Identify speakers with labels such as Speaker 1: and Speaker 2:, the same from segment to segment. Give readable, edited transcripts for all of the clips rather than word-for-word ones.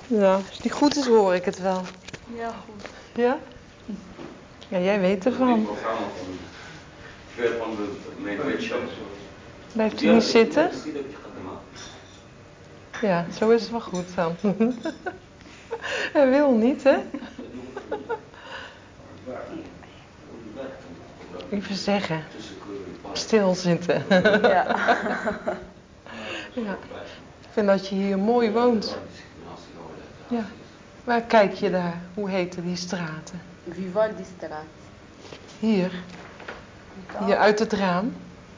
Speaker 1: Ja, als het niet goed is, hoor ik het wel.
Speaker 2: Ja, goed.
Speaker 1: Ja? Ja, jij weet ervan. Blijft u niet zitten? Ja, zo is het wel goed dan. Hij wil niet, hè? Even zeggen. Stilzitten.
Speaker 2: Ja.
Speaker 1: Ja. Ik vind dat je hier mooi woont. Ja. Waar kijk je daar? Hoe heten die straten?
Speaker 2: Vivaldi-straat.
Speaker 1: Hier. Hier uit het raam.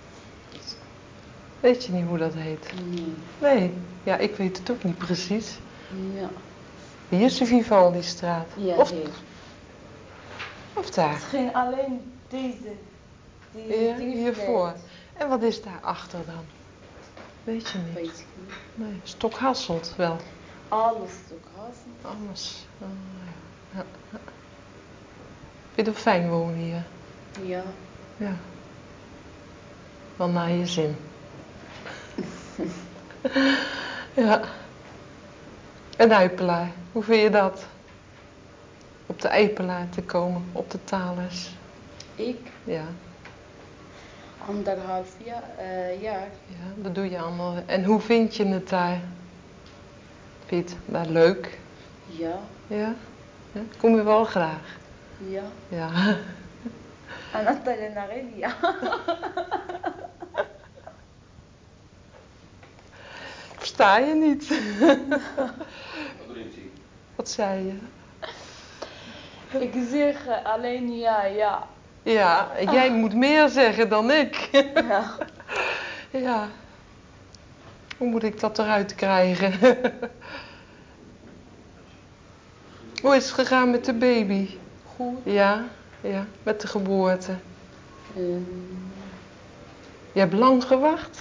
Speaker 1: Weet je niet hoe dat heet?
Speaker 2: Nee.
Speaker 1: Nee. Ja, ik weet het ook niet precies.
Speaker 2: Ja.
Speaker 1: Hier is de Vivaldi-straat.
Speaker 2: Ja,
Speaker 1: Of,
Speaker 2: hier.
Speaker 1: of daar?
Speaker 2: Misschien alleen deze.
Speaker 1: Ja,
Speaker 2: Die
Speaker 1: hiervoor. En wat is daar achter dan? Weet je niet?
Speaker 2: Weet ik niet.
Speaker 1: Nee, Stokhasselt wel.
Speaker 2: Alles Stokhasselt.
Speaker 1: Anders. Oh, ja. Ja. Vind je het fijn wonen hier?
Speaker 2: Ja.
Speaker 1: Ja. Wel naar je zin. Ja. En Eipelaar, hoe vind je dat? Op de Eipelaar te komen, op de Thales.
Speaker 2: Ik?
Speaker 1: Ja.
Speaker 2: 1,5 jaar.
Speaker 1: Ja, dat doe je allemaal. En hoe vind je het daar? Vind je het daar leuk?
Speaker 2: Ja.
Speaker 1: Ja? Ja? Kom je wel graag?
Speaker 2: Ja.
Speaker 1: Ja.
Speaker 2: Anatole Narelia.
Speaker 1: Versta je niet? Wat zei je?
Speaker 2: Ik zeg alleen ja.
Speaker 1: Ja, jij moet meer zeggen dan ik.
Speaker 2: Ja.
Speaker 1: Ja. Hoe moet ik dat eruit krijgen? Hoe is het gegaan met de baby?
Speaker 2: Goed.
Speaker 1: Ja, ja, met de geboorte.
Speaker 2: Ehm,
Speaker 1: Je hebt lang gewacht?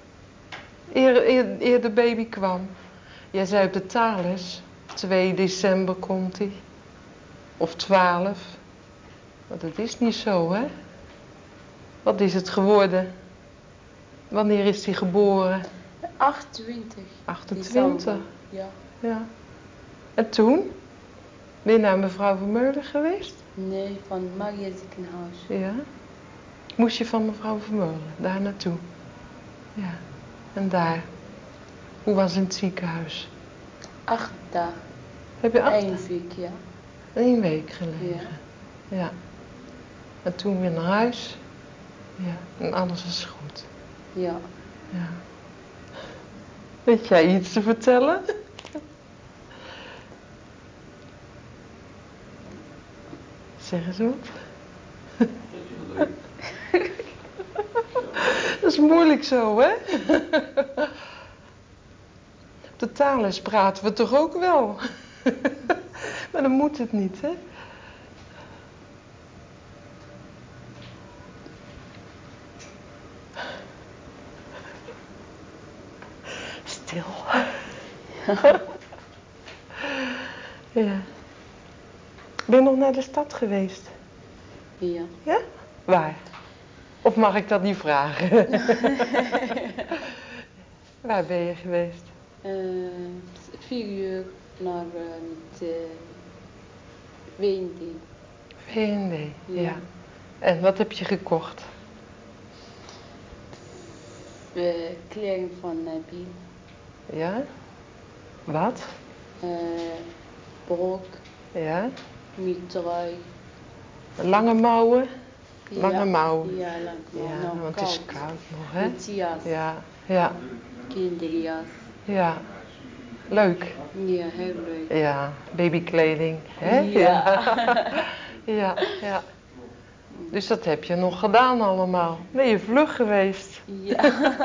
Speaker 1: Eer de baby kwam. Jij zei op de Thales, 2 december komt hij. Of 12. Maar dat is niet zo, hè? Wat is het geworden? Wanneer is hij geboren?
Speaker 2: 28
Speaker 1: 28.
Speaker 2: december. Ja.
Speaker 1: Ja. En toen? Ben je naar mevrouw Vermeulen geweest?
Speaker 2: Nee, van Maria ziekenhuis.
Speaker 1: Ja. Moest je van mevrouw Vermeulen daar naartoe? Ja. En daar? Hoe was het in het ziekenhuis?
Speaker 2: 8 dagen.
Speaker 1: Heb je 8
Speaker 2: 1 week, ja.
Speaker 1: 1 week gelegen? Ja. En toen weer naar huis? Ja. En alles is goed?
Speaker 2: Ja.
Speaker 1: Ja. Weet jij iets te vertellen? Zeg eens wat. Dat is moeilijk zo, hè? Op de Thales praten we toch ook wel? Maar dan moet het niet, hè? Stil. Ja. Ben je nog naar de stad geweest?
Speaker 2: Ja.
Speaker 1: Ja? Waar? Of mag ik dat niet vragen? Waar ben je geweest?
Speaker 2: 4 uur naar de WND.
Speaker 1: VND, ja.
Speaker 2: Ja.
Speaker 1: En wat heb je gekocht?
Speaker 2: Kleding van Biel.
Speaker 1: Ja? Wat?
Speaker 2: Broek,
Speaker 1: Ja?
Speaker 2: trui.
Speaker 1: Lange mouwen? Lange
Speaker 2: Ja.
Speaker 1: mouwen.
Speaker 2: Ja, lang mouwen.
Speaker 1: Ja,
Speaker 2: Nou,
Speaker 1: want het is koud nog, hè?
Speaker 2: Met jas.
Speaker 1: Ja, ja,
Speaker 2: Kinderjas.
Speaker 1: ja. Leuk.
Speaker 2: Ja, heel leuk.
Speaker 1: Ja, babykleding, hè?
Speaker 2: Ja.
Speaker 1: Ja, ja. Dus dat heb je nog gedaan allemaal. Ben je vlug geweest?
Speaker 2: Ja.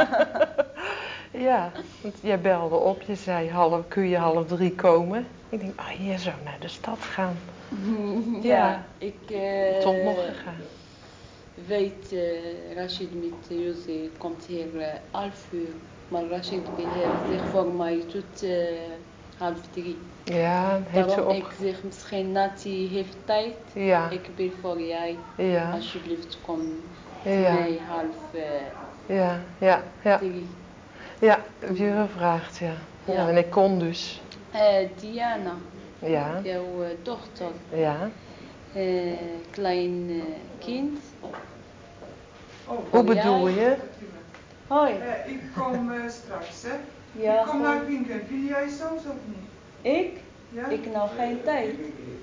Speaker 1: Ja, want jij belde op, je zei kun je 2:30 komen? Ik denk, je zou naar de stad gaan.
Speaker 2: Ja, ik
Speaker 1: Tot nog gegaan.
Speaker 2: weet, Rashid met Jose komt hier 11 uur. Maar Rashid wil zich voor mij tot 2:30.
Speaker 1: Ja, heeft ze
Speaker 2: Daarom
Speaker 1: op...
Speaker 2: ik zeg misschien Nati heeft tijd.
Speaker 1: Ja,
Speaker 2: Ik wil voor jij,
Speaker 1: ja,
Speaker 2: alsjeblieft kom
Speaker 1: ja,
Speaker 2: mij 2:30.
Speaker 1: ja, ja, ja. Ja, heb je gevraagd, ja. Ja, en ik kon dus.
Speaker 2: Diana,
Speaker 1: Ja,
Speaker 2: jouw dochter.
Speaker 1: ja.
Speaker 2: Klein kind.
Speaker 1: Hoe bedoel je?
Speaker 2: Hoi.
Speaker 3: Ik kom straks, hè?
Speaker 2: Ja,
Speaker 3: Ik kom naar het
Speaker 2: goed.
Speaker 3: weekend. Jullie jij soms of niet?
Speaker 2: Ik?
Speaker 3: Ja?
Speaker 2: Ik nou geen tijd.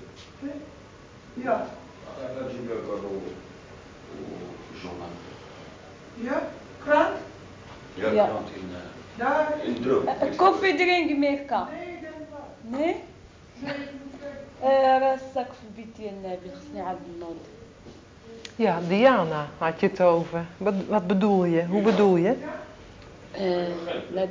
Speaker 3: Ja. Ja? Krant?
Speaker 2: Ja.
Speaker 4: krant
Speaker 3: Daar?
Speaker 4: in Druk.
Speaker 2: Koffie drinken meer kan.
Speaker 3: Nee, dat was.
Speaker 2: Nee?
Speaker 3: Nee, ik moet weg.
Speaker 2: راسك في بيتي النبي خصني عبد النوض.
Speaker 1: Ja, Diana had je het over. Wat bedoel je? Hoe bedoel je?
Speaker 2: لا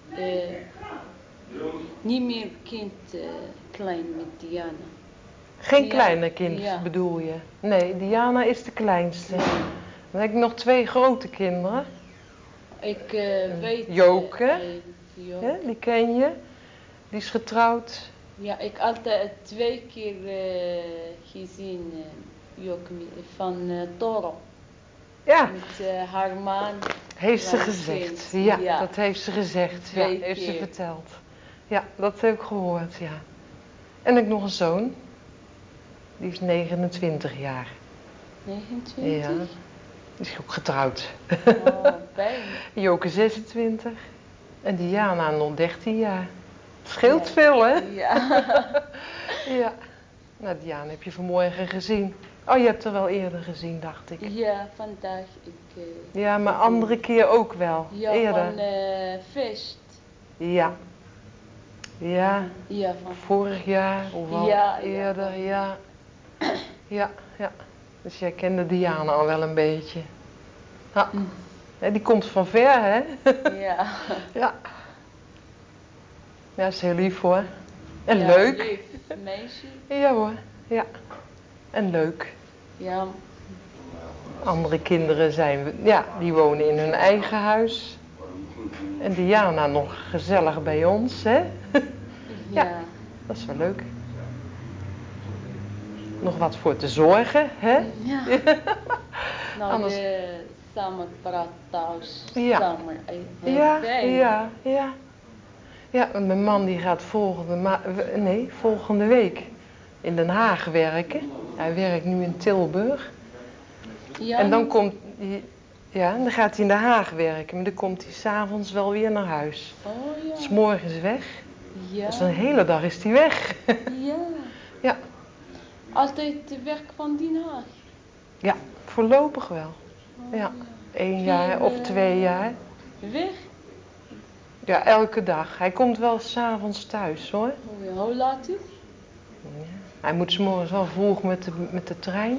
Speaker 2: niet meer kind klein met Diana.
Speaker 1: Geen
Speaker 2: Ja,
Speaker 1: kleine kind
Speaker 2: ja.
Speaker 1: bedoel je? Nee, Diana is de kleinste. Dan heb ik nog 2 grote kinderen.
Speaker 2: Ik weet...
Speaker 1: Joke.
Speaker 2: Joke.
Speaker 1: Hè? Die ken je. Die is getrouwd.
Speaker 2: Ja, ik altijd 2 keer gezien Joke van Toro.
Speaker 1: Ja,
Speaker 2: Met haar man.
Speaker 1: heeft ze
Speaker 2: klein
Speaker 1: gezegd.
Speaker 2: kind.
Speaker 1: Ja,
Speaker 2: Ja.
Speaker 1: dat heeft ze gezegd. Ja,
Speaker 2: 2
Speaker 1: heeft ze
Speaker 2: keer.
Speaker 1: verteld. Ja, dat heb ik gehoord, ja. En ik heb nog een zoon. Die is 29 jaar.
Speaker 2: 29?
Speaker 1: Ja. Die is ook getrouwd.
Speaker 2: Oh, fijn.
Speaker 1: Joke 26. En Diana nog 13 jaar. Het scheelt
Speaker 2: Ja.
Speaker 1: veel, hè?
Speaker 2: Ja.
Speaker 1: Ja. Nou, Diana heb je vanmorgen gezien. Oh, je hebt haar wel eerder gezien, dacht ik.
Speaker 2: Ja, vandaag.
Speaker 1: Ja, maar andere keer ook wel.
Speaker 2: Ja,
Speaker 1: Eerder.
Speaker 2: van feest.
Speaker 1: Ja. Ja.
Speaker 2: Ja, van...
Speaker 1: Vorig jaar of al
Speaker 2: Ja,
Speaker 1: eerder, ja. Ja, ja. Dus jij kende Diana al wel een beetje. Ja. Ja, die komt van ver, hè?
Speaker 2: Ja.
Speaker 1: Ja. Ja, is heel lief hoor. En
Speaker 2: Ja,
Speaker 1: leuk.
Speaker 2: lief meisje.
Speaker 1: Ja hoor, ja. En leuk.
Speaker 2: Ja.
Speaker 1: Andere kinderen die wonen in hun eigen huis. En Diana nog gezellig bij ons, hè?
Speaker 2: Ja.
Speaker 1: Dat is wel leuk. Nog wat voor te zorgen, hè?
Speaker 2: Ja. Nou,
Speaker 1: Anders-
Speaker 2: samen praten thuis.
Speaker 1: Ja.
Speaker 2: Samen eten.
Speaker 1: Ja,
Speaker 2: Fijn.
Speaker 1: ja, ja. Ja, want mijn man die gaat volgende week in Den Haag werken. Hij werkt nu in Tilburg.
Speaker 2: Ja,
Speaker 1: En dan komt hij, dan gaat hij in Den Haag werken. Maar dan komt hij 's avonds wel weer naar huis.
Speaker 2: Oh ja.
Speaker 1: 'S morgens weg.
Speaker 2: Ja.
Speaker 1: Dus een hele dag is hij weg.
Speaker 2: Ja.
Speaker 1: Ja.
Speaker 2: Altijd het werk van Den Haag.
Speaker 1: Ja, voorlopig wel.
Speaker 2: Oh,
Speaker 1: Ja. 1 jaar of 2 jaar.
Speaker 2: Weg?
Speaker 1: Ja, elke dag. Hij komt wel 's avonds thuis hoor.
Speaker 2: Oh ja, hoe laat is?
Speaker 1: Hij moet 's morgens wel vroeg met de trein.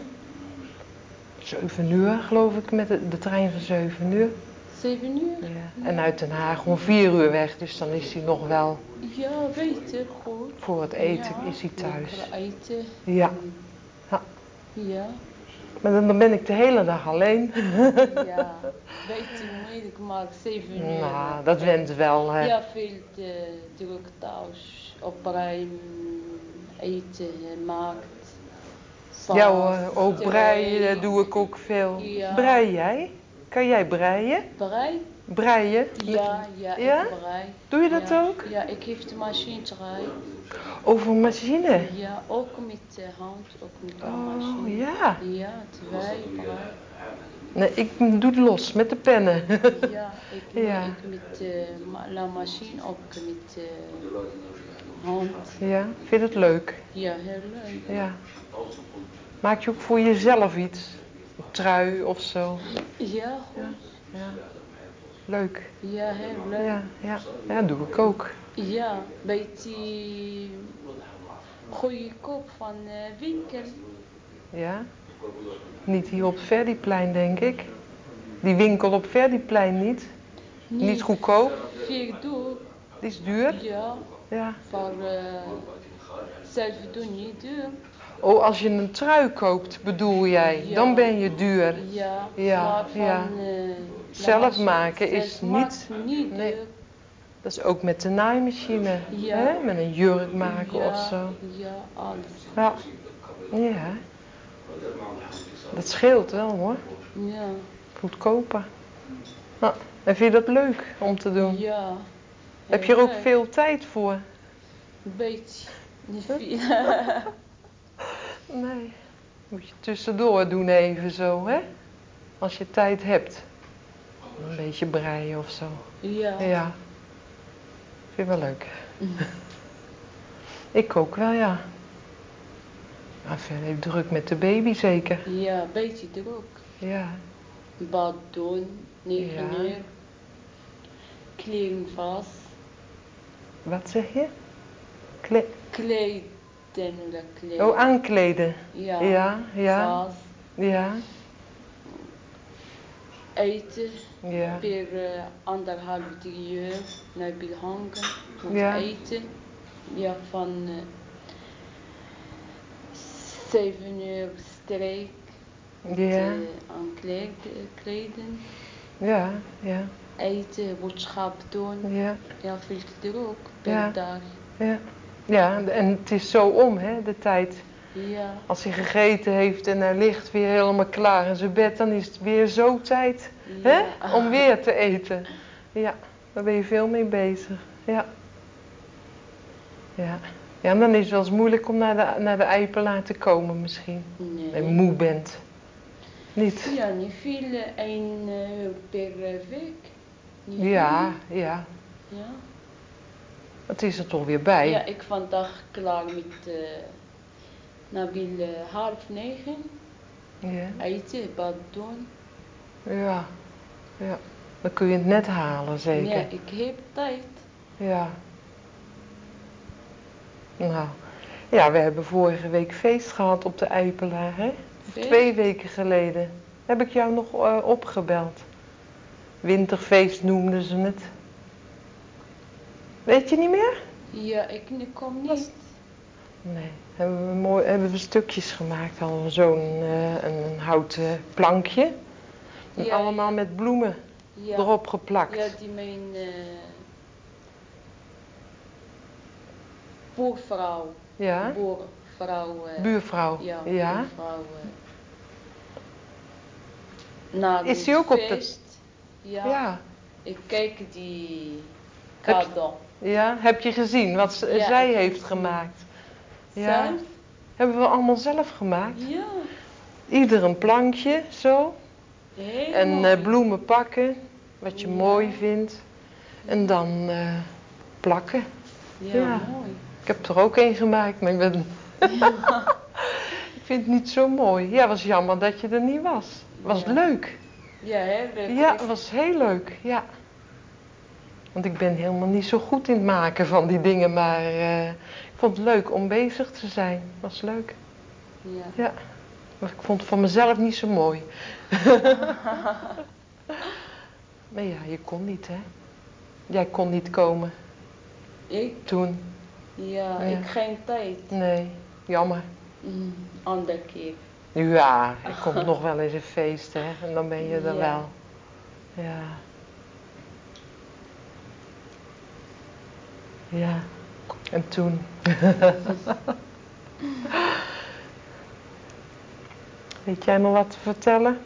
Speaker 1: 7 uur geloof ik, met de trein van 7 uur.
Speaker 2: 7 uur?
Speaker 1: Ja. En uit Den Haag om 4 uur weg, dus dan is hij nog wel.
Speaker 2: Ja, beter, goed.
Speaker 1: Voor het eten
Speaker 2: Ja,
Speaker 1: is hij thuis.
Speaker 2: lekker eten.
Speaker 1: Ja. Ja.
Speaker 2: Ja.
Speaker 1: Maar dan ben ik de hele dag alleen.
Speaker 2: Ja, beetje moeilijk, maar 7 uur.
Speaker 1: Nou, dat went wel. Hè.
Speaker 2: Ja, veel druk thuis. Opruimen, eten, maakt.
Speaker 1: Ja hoor, ook
Speaker 2: Pasta,
Speaker 1: breien doe ik ook veel.
Speaker 2: Ja.
Speaker 1: Brei jij? Kan jij breien?
Speaker 2: Brei?
Speaker 1: Breien?
Speaker 2: Ja,
Speaker 1: Ja?
Speaker 2: ik brei.
Speaker 1: Doe je dat
Speaker 2: Ja.
Speaker 1: ook?
Speaker 2: Ja, ik heb de machine draaien.
Speaker 1: Over een machine?
Speaker 2: Ja, ook met de hand, ook met de
Speaker 1: Oh,
Speaker 2: machine.
Speaker 1: ja.
Speaker 2: Ja, 2 brei.
Speaker 1: Nee, ik doe het los met de pennen.
Speaker 2: Ja,
Speaker 1: Ja.
Speaker 2: ik met la machine, ook met hand.
Speaker 1: Ja, vind je het leuk?
Speaker 2: Ja, heel leuk.
Speaker 1: Ja. Maak je ook voor jezelf iets? Een trui of zo?
Speaker 2: Ja, goed.
Speaker 1: Ja. Leuk.
Speaker 2: Ja, heel leuk.
Speaker 1: Ja, ja. Ja, dat doe ik ook.
Speaker 2: Ja, beetje goedkoop van winkel.
Speaker 1: Ja. Niet hier op Verdiplein, denk ik. Die winkel op Verdiplein niet. Niet goedkoop.
Speaker 2: Veel duur.
Speaker 1: Die is duur.
Speaker 2: Ja,
Speaker 1: Ja.
Speaker 2: voor zelf doen niet duur.
Speaker 1: Oh, als je een trui koopt, bedoel jij,
Speaker 2: Ja.
Speaker 1: dan ben je duur.
Speaker 2: Ja,
Speaker 1: Ja,
Speaker 2: maar van
Speaker 1: ja.
Speaker 2: la
Speaker 1: Zelf
Speaker 2: machine
Speaker 1: maken is
Speaker 2: zelf
Speaker 1: niet-
Speaker 2: maakt niet
Speaker 1: nee.
Speaker 2: duur.
Speaker 1: Dat is ook met de naaimachine.
Speaker 2: Ja.
Speaker 1: Hè? Met een jurk maken
Speaker 2: Ja,
Speaker 1: of zo.
Speaker 2: ja, alles.
Speaker 1: Ja. Ja. Dat scheelt wel hoor.
Speaker 2: Ja,
Speaker 1: Goedkoper. Nou, en vind je dat leuk om te doen?
Speaker 2: ja.
Speaker 1: Heb je er ook
Speaker 2: heel leuk.
Speaker 1: veel tijd voor?
Speaker 2: Een beetje, niet veel.
Speaker 1: Nee. Moet je tussendoor doen even zo, hè? Als je tijd hebt. Een beetje breien of zo.
Speaker 2: Ja.
Speaker 1: Ja. Vind je wel leuk? Ik ook wel, ja. Maar verder even druk met de baby zeker.
Speaker 2: Ja, een beetje druk.
Speaker 1: Ja.
Speaker 2: Bad doen, 9
Speaker 1: Ja.
Speaker 2: uur. Kleren vast.
Speaker 1: Wat zeg je?
Speaker 2: Kleden, kleden.
Speaker 1: Oh, aankleden.
Speaker 2: Ja.
Speaker 1: Ja, ja,
Speaker 2: Vast.
Speaker 1: ja,
Speaker 2: Eten.
Speaker 1: ja,
Speaker 2: Per 1,5, 3 uur. Naar bill hangen. Moet
Speaker 1: Ja.
Speaker 2: eten. Ja, van 7 uur streek. Moet
Speaker 1: ja,
Speaker 2: aan kleden.
Speaker 1: ja, ja,
Speaker 2: Eten, boodschap doen.
Speaker 1: ja,
Speaker 2: Ja, veel te druk per
Speaker 1: Ja.
Speaker 2: dag.
Speaker 1: ja. Ja, en het is zo om, hè, de tijd.
Speaker 2: Ja.
Speaker 1: Als hij gegeten heeft en hij ligt weer helemaal klaar in zijn bed, dan is het weer zo tijd, hè,
Speaker 2: Ja.
Speaker 1: om weer te eten. Ja, daar ben je veel mee bezig. Ja. Ja. Ja, en dan is het wel eens moeilijk om naar de Eipelaar te komen misschien.
Speaker 2: Nee.
Speaker 1: En moe bent. Niet?
Speaker 2: Ja, niet veel. 1 uur per week. Niet
Speaker 1: Ja, ja.
Speaker 2: veel. Ja.
Speaker 1: Het is er toch weer bij.
Speaker 2: Ja, ik vandaag klaar met Nabil 8:30.
Speaker 1: Ja.
Speaker 2: Eten, bad doen.
Speaker 1: Ja. Ja. Dan kun je het net halen, zeker.
Speaker 2: Ja, ik heb tijd.
Speaker 1: Ja. Nou. Ja, we hebben vorige week feest gehad op de Eipelaar, hè?
Speaker 2: Feest?
Speaker 1: 2 weken geleden. Heb ik jou nog opgebeld. Winterfeest noemden ze het. Weet je niet meer?
Speaker 2: Ja, ik kom niet.
Speaker 1: Nee. Hebben we stukjes gemaakt. Hadden we zo'n een houten plankje. En
Speaker 2: Ja,
Speaker 1: allemaal
Speaker 2: ja.
Speaker 1: met bloemen
Speaker 2: Ja.
Speaker 1: erop geplakt.
Speaker 2: Ja, die mijn boervrouw.
Speaker 1: Ja?
Speaker 2: Boervrouw.
Speaker 1: Buurvrouw.
Speaker 2: Ja,
Speaker 1: Ja.
Speaker 2: buurvrouw. Na
Speaker 1: Is
Speaker 2: het
Speaker 1: die ook op de...
Speaker 2: feest. Ja.
Speaker 1: Ja.
Speaker 2: Ik kijk die
Speaker 1: Heb je-
Speaker 2: cadeau.
Speaker 1: Ja, heb je gezien wat
Speaker 2: Ja,
Speaker 1: zij
Speaker 2: ik
Speaker 1: heeft
Speaker 2: gezien.
Speaker 1: gemaakt? Ja.
Speaker 2: Zelf?
Speaker 1: Hebben we allemaal zelf gemaakt.
Speaker 2: Ja.
Speaker 1: Ieder een plankje, zo.
Speaker 2: Heel
Speaker 1: En
Speaker 2: mooi.
Speaker 1: bloemen pakken, wat je
Speaker 2: Ja.
Speaker 1: mooi vindt. En dan plakken.
Speaker 2: Ja,
Speaker 1: Ja.
Speaker 2: mooi.
Speaker 1: Ik heb er ook een gemaakt, maar ik ben... Ik vind het niet zo mooi. Ja, was jammer dat je er niet was. Was
Speaker 2: Ja.
Speaker 1: leuk.
Speaker 2: Ja, heel leuk.
Speaker 1: Ja,
Speaker 2: Ik-
Speaker 1: het was heel leuk. Ja. Want ik ben helemaal niet zo goed in het maken van die dingen, maar ik vond het leuk om bezig te zijn. Was leuk.
Speaker 2: Ja.
Speaker 1: Ja. Maar ik vond het van mezelf niet zo mooi. Maar ja, je kon niet, hè? Jij kon niet komen
Speaker 2: Ik?
Speaker 1: toen.
Speaker 2: Ja,
Speaker 1: Ja.
Speaker 2: ik geen tijd.
Speaker 1: Nee, jammer.
Speaker 2: Andere keer.
Speaker 1: Ja, er komt nog wel eens een feest, hè? En dan ben je er
Speaker 2: Ja.
Speaker 1: wel. Ja. Ja. En toen. Weet jij nog wat te vertellen?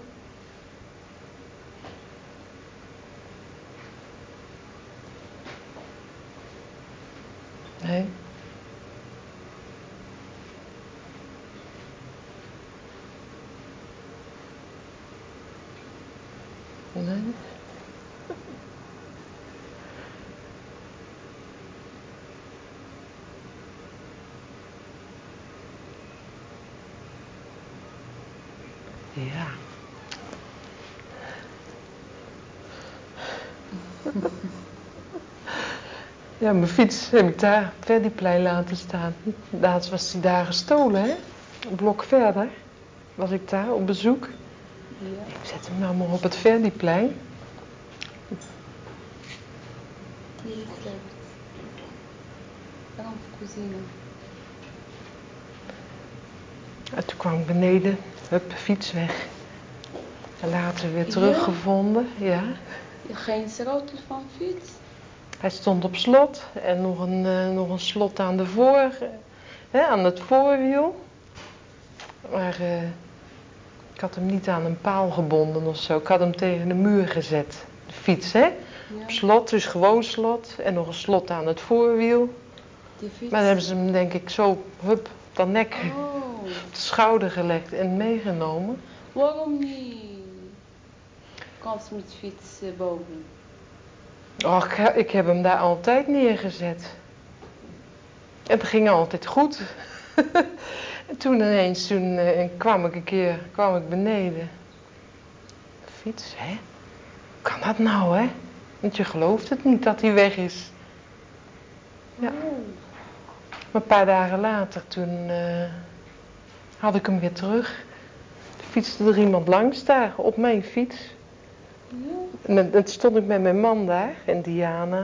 Speaker 1: Nee? Nee? Ja. Ja, mijn fiets heb ik daar op Verdiplein laten staan. Laatst was die daar gestolen, hè? Een blok verder was ik daar op bezoek.
Speaker 2: Ja.
Speaker 1: Ik zet hem nou maar op het Verdiplein.
Speaker 2: Hier is het. Rampcousine.
Speaker 1: En toen kwam ik beneden, hup, fiets weg. En later weer
Speaker 2: Ja?
Speaker 1: teruggevonden, ja.
Speaker 2: Geen sleutel van fiets?
Speaker 1: Hij stond op slot en nog een slot aan de aan het voorwiel. Maar ik had hem niet aan een paal gebonden of zo. Ik had hem tegen de muur gezet, de fiets, hè.
Speaker 2: Ja.
Speaker 1: Op slot, dus gewoon slot. En nog een slot aan het voorwiel.
Speaker 2: Die fiets.
Speaker 1: Maar dan hebben ze hem denk ik zo, hup, op de nek,
Speaker 2: Oh,
Speaker 1: op de schouder gelegd en meegenomen.
Speaker 2: waarom niet? Kans met fiets boven.
Speaker 1: Och, ik heb hem daar altijd neergezet. En het ging altijd goed. En toen ineens, kwam ik beneden. Fiets, hè? Hoe kan dat nou, hè? Want je gelooft het niet dat hij weg is. Ja.
Speaker 2: Oh.
Speaker 1: Maar een paar dagen later, toen had ik hem weer terug. Toen fietste er iemand langs daar, op mijn fiets.
Speaker 2: Ja.
Speaker 1: En dan stond ik met mijn man daar, en Diana,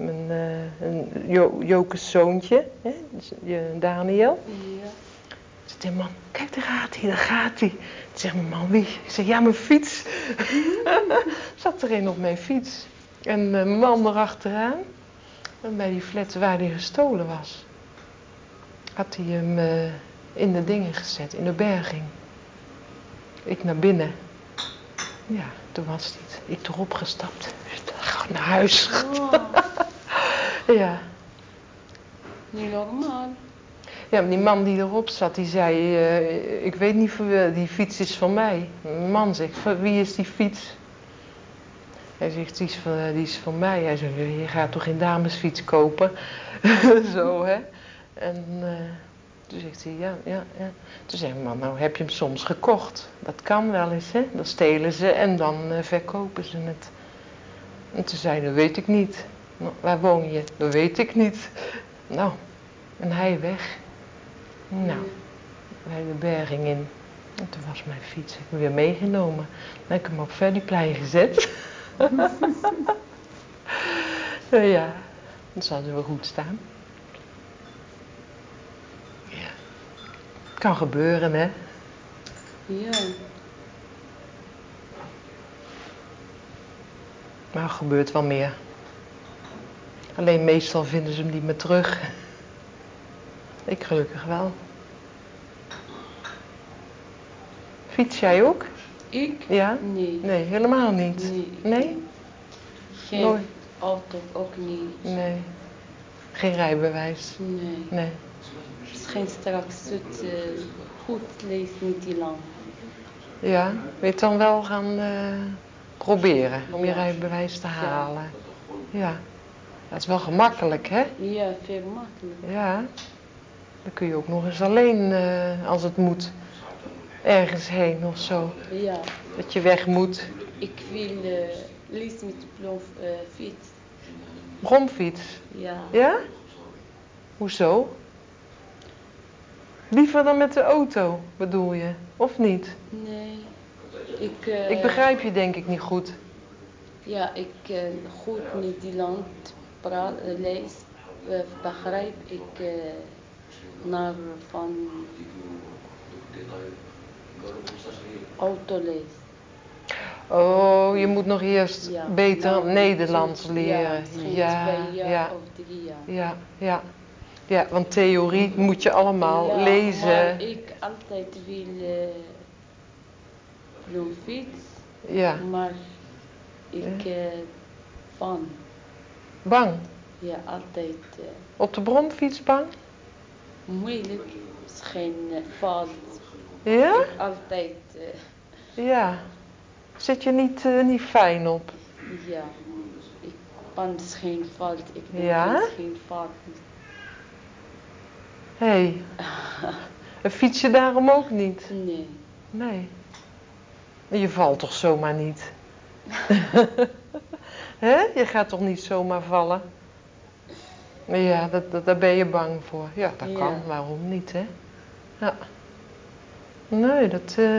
Speaker 1: Joke's zoontje, hè, Daniel.
Speaker 2: Ja.
Speaker 1: Toen zei man, kijk daar gaat hij. Toen zegt mijn man, wie? Ik zeg, ja, mijn fiets. Zat er een op mijn fiets. En mijn man erachteraan. En bij die flat waar hij gestolen was, had hij hem in de dingen gezet, in de berging. Ik naar binnen. Ja, toen was hij het. Ik erop gestapt. Gauw naar huis.
Speaker 2: Oh,
Speaker 1: Ja.
Speaker 2: niet normaal.
Speaker 1: Ja, maar die man die erop zat, die zei, ik weet niet voor wie, die fiets is van mij. Mijn man zegt, van wie is die fiets? Hij zegt, die is van mij. Hij zegt, je gaat toch geen damesfiets kopen? Zo, hè. En toen zegt hij, ja. Toen zei mijn man, nou heb je hem soms gekocht. Dat kan wel eens, hè. Dan stelen ze en dan verkopen ze het. En toen zei hij, dat weet ik niet. Nou, waar woon je? Dat weet ik niet. Nou, en hij weg. Nou, bij de berging in. En toen was mijn fiets, ik heb hem weer meegenomen. Dan heb ik hem op Ferdyplein gezet. Ja, dan zal ze wel goed staan. Ja. Kan gebeuren, hè?
Speaker 2: Ja.
Speaker 1: Maar er gebeurt wel meer. Alleen meestal vinden ze hem niet meer terug. Ik gelukkig wel. Fiets jij ook?
Speaker 2: Ik?
Speaker 1: Ja?
Speaker 2: Nee.
Speaker 1: Nee, helemaal niet.
Speaker 2: Nee?
Speaker 1: Nee?
Speaker 2: Geen
Speaker 1: Nooit?
Speaker 2: auto, ook niet.
Speaker 1: Nee. Geen rijbewijs?
Speaker 2: Nee.
Speaker 1: Nee.
Speaker 2: Misschien straks het goed leest niet die lang.
Speaker 1: Ja? Wil je het dan wel gaan proberen om je
Speaker 2: Ja.
Speaker 1: rijbewijs te
Speaker 2: Ja.
Speaker 1: halen? Ja. Dat is wel gemakkelijk, hè?
Speaker 2: Ja, veel makkelijk.
Speaker 1: Ja. Dan kun je ook nog eens alleen, als het moet, ergens heen of zo.
Speaker 2: Ja.
Speaker 1: Dat je weg moet.
Speaker 2: Ik wil liefst met de fiets.
Speaker 1: Bromfiets.
Speaker 2: Ja.
Speaker 1: Ja? Hoezo? Liever dan met de auto, bedoel je? Of niet?
Speaker 2: Nee.
Speaker 1: Ik begrijp je denk ik niet goed.
Speaker 2: Ja, ik goed Nederland lees, begrijp ik naar van auto lees.
Speaker 1: Oh, je moet nog eerst
Speaker 2: Ja,
Speaker 1: beter
Speaker 2: nou,
Speaker 1: Nederlands
Speaker 2: ja,
Speaker 1: leren.
Speaker 2: misschien
Speaker 1: Ja,
Speaker 2: 2 jaar
Speaker 1: ja,
Speaker 2: of 3 jaar.
Speaker 1: ja, ja. Ja, want theorie moet je allemaal
Speaker 2: Ja,
Speaker 1: lezen.
Speaker 2: maar ik altijd wil een fiets,
Speaker 1: Ja,
Speaker 2: maar ik bang.
Speaker 1: bang.
Speaker 2: Ja, altijd
Speaker 1: Op de bromfiets bang?
Speaker 2: moeilijk. Misschien valt.
Speaker 1: Ja?
Speaker 2: Ik altijd,
Speaker 1: Ja. Zit je niet fijn op?
Speaker 2: ja, ik ben misschien valt. Ik denk
Speaker 1: Ja?
Speaker 2: misschien valt.
Speaker 1: Hé. En fiets je daarom ook niet?
Speaker 2: Nee.
Speaker 1: Nee. Je valt toch zomaar niet? Hè? Je gaat toch niet zomaar vallen? Ja, daar ben je bang voor. Ja, dat kan.
Speaker 2: Ja.
Speaker 1: Waarom niet, hè? Ja. Nee,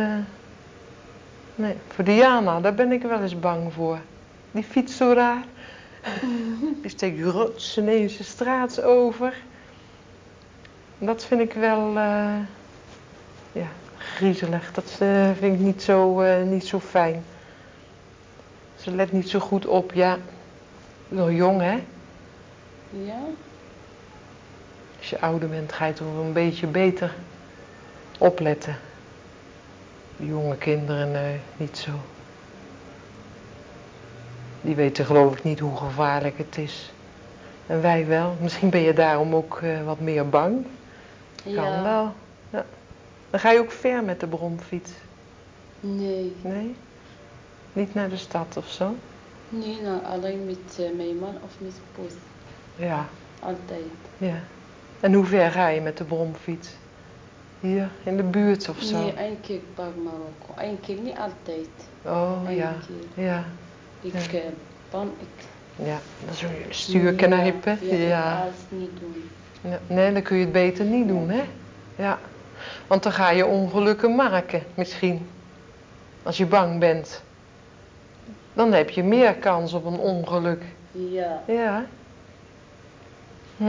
Speaker 1: nee, voor Diana, daar ben ik wel eens bang voor. Die fietst zo raar. Die steekt rots ineens de straat over. Dat vind ik wel, ja, griezelig. Dat vind ik niet zo fijn. Ze let niet zo goed op, ja. Nog jong, hè?
Speaker 2: Ja?
Speaker 1: Als je ouder bent, ga je toch wel een beetje beter opletten. Jonge kinderen, nee, niet zo. Die weten geloof ik niet hoe gevaarlijk het is. En wij wel. Misschien ben je daarom ook wat meer bang. Kan
Speaker 2: Ja.
Speaker 1: wel. Ja. Dan ga je ook ver met de bromfiets.
Speaker 2: Nee.
Speaker 1: Nee? Niet naar de stad of zo?
Speaker 2: Nee, nou, alleen met mijn man of met poes.
Speaker 1: Ja.
Speaker 2: Altijd.
Speaker 1: Ja. En hoe ver ga je met de bromfiets? Hier in de buurt of zo?
Speaker 2: Nee, 1 keer per Marokko. 1 keer, niet altijd.
Speaker 1: Oh
Speaker 2: 1
Speaker 1: ja.
Speaker 2: keer.
Speaker 1: Ja.
Speaker 2: Ik
Speaker 1: Ja.
Speaker 2: ben
Speaker 1: Ja. Dat is een stuurknijpen.
Speaker 2: Ja,
Speaker 1: Ja.
Speaker 2: ik alles niet doen.
Speaker 1: Ja. Nee, dan kun je het beter niet doen, hè? Ja. Want dan ga je ongelukken maken, misschien. Als je bang bent. Dan heb je meer kans op een ongeluk.
Speaker 2: Ja.
Speaker 1: Ja. Hm.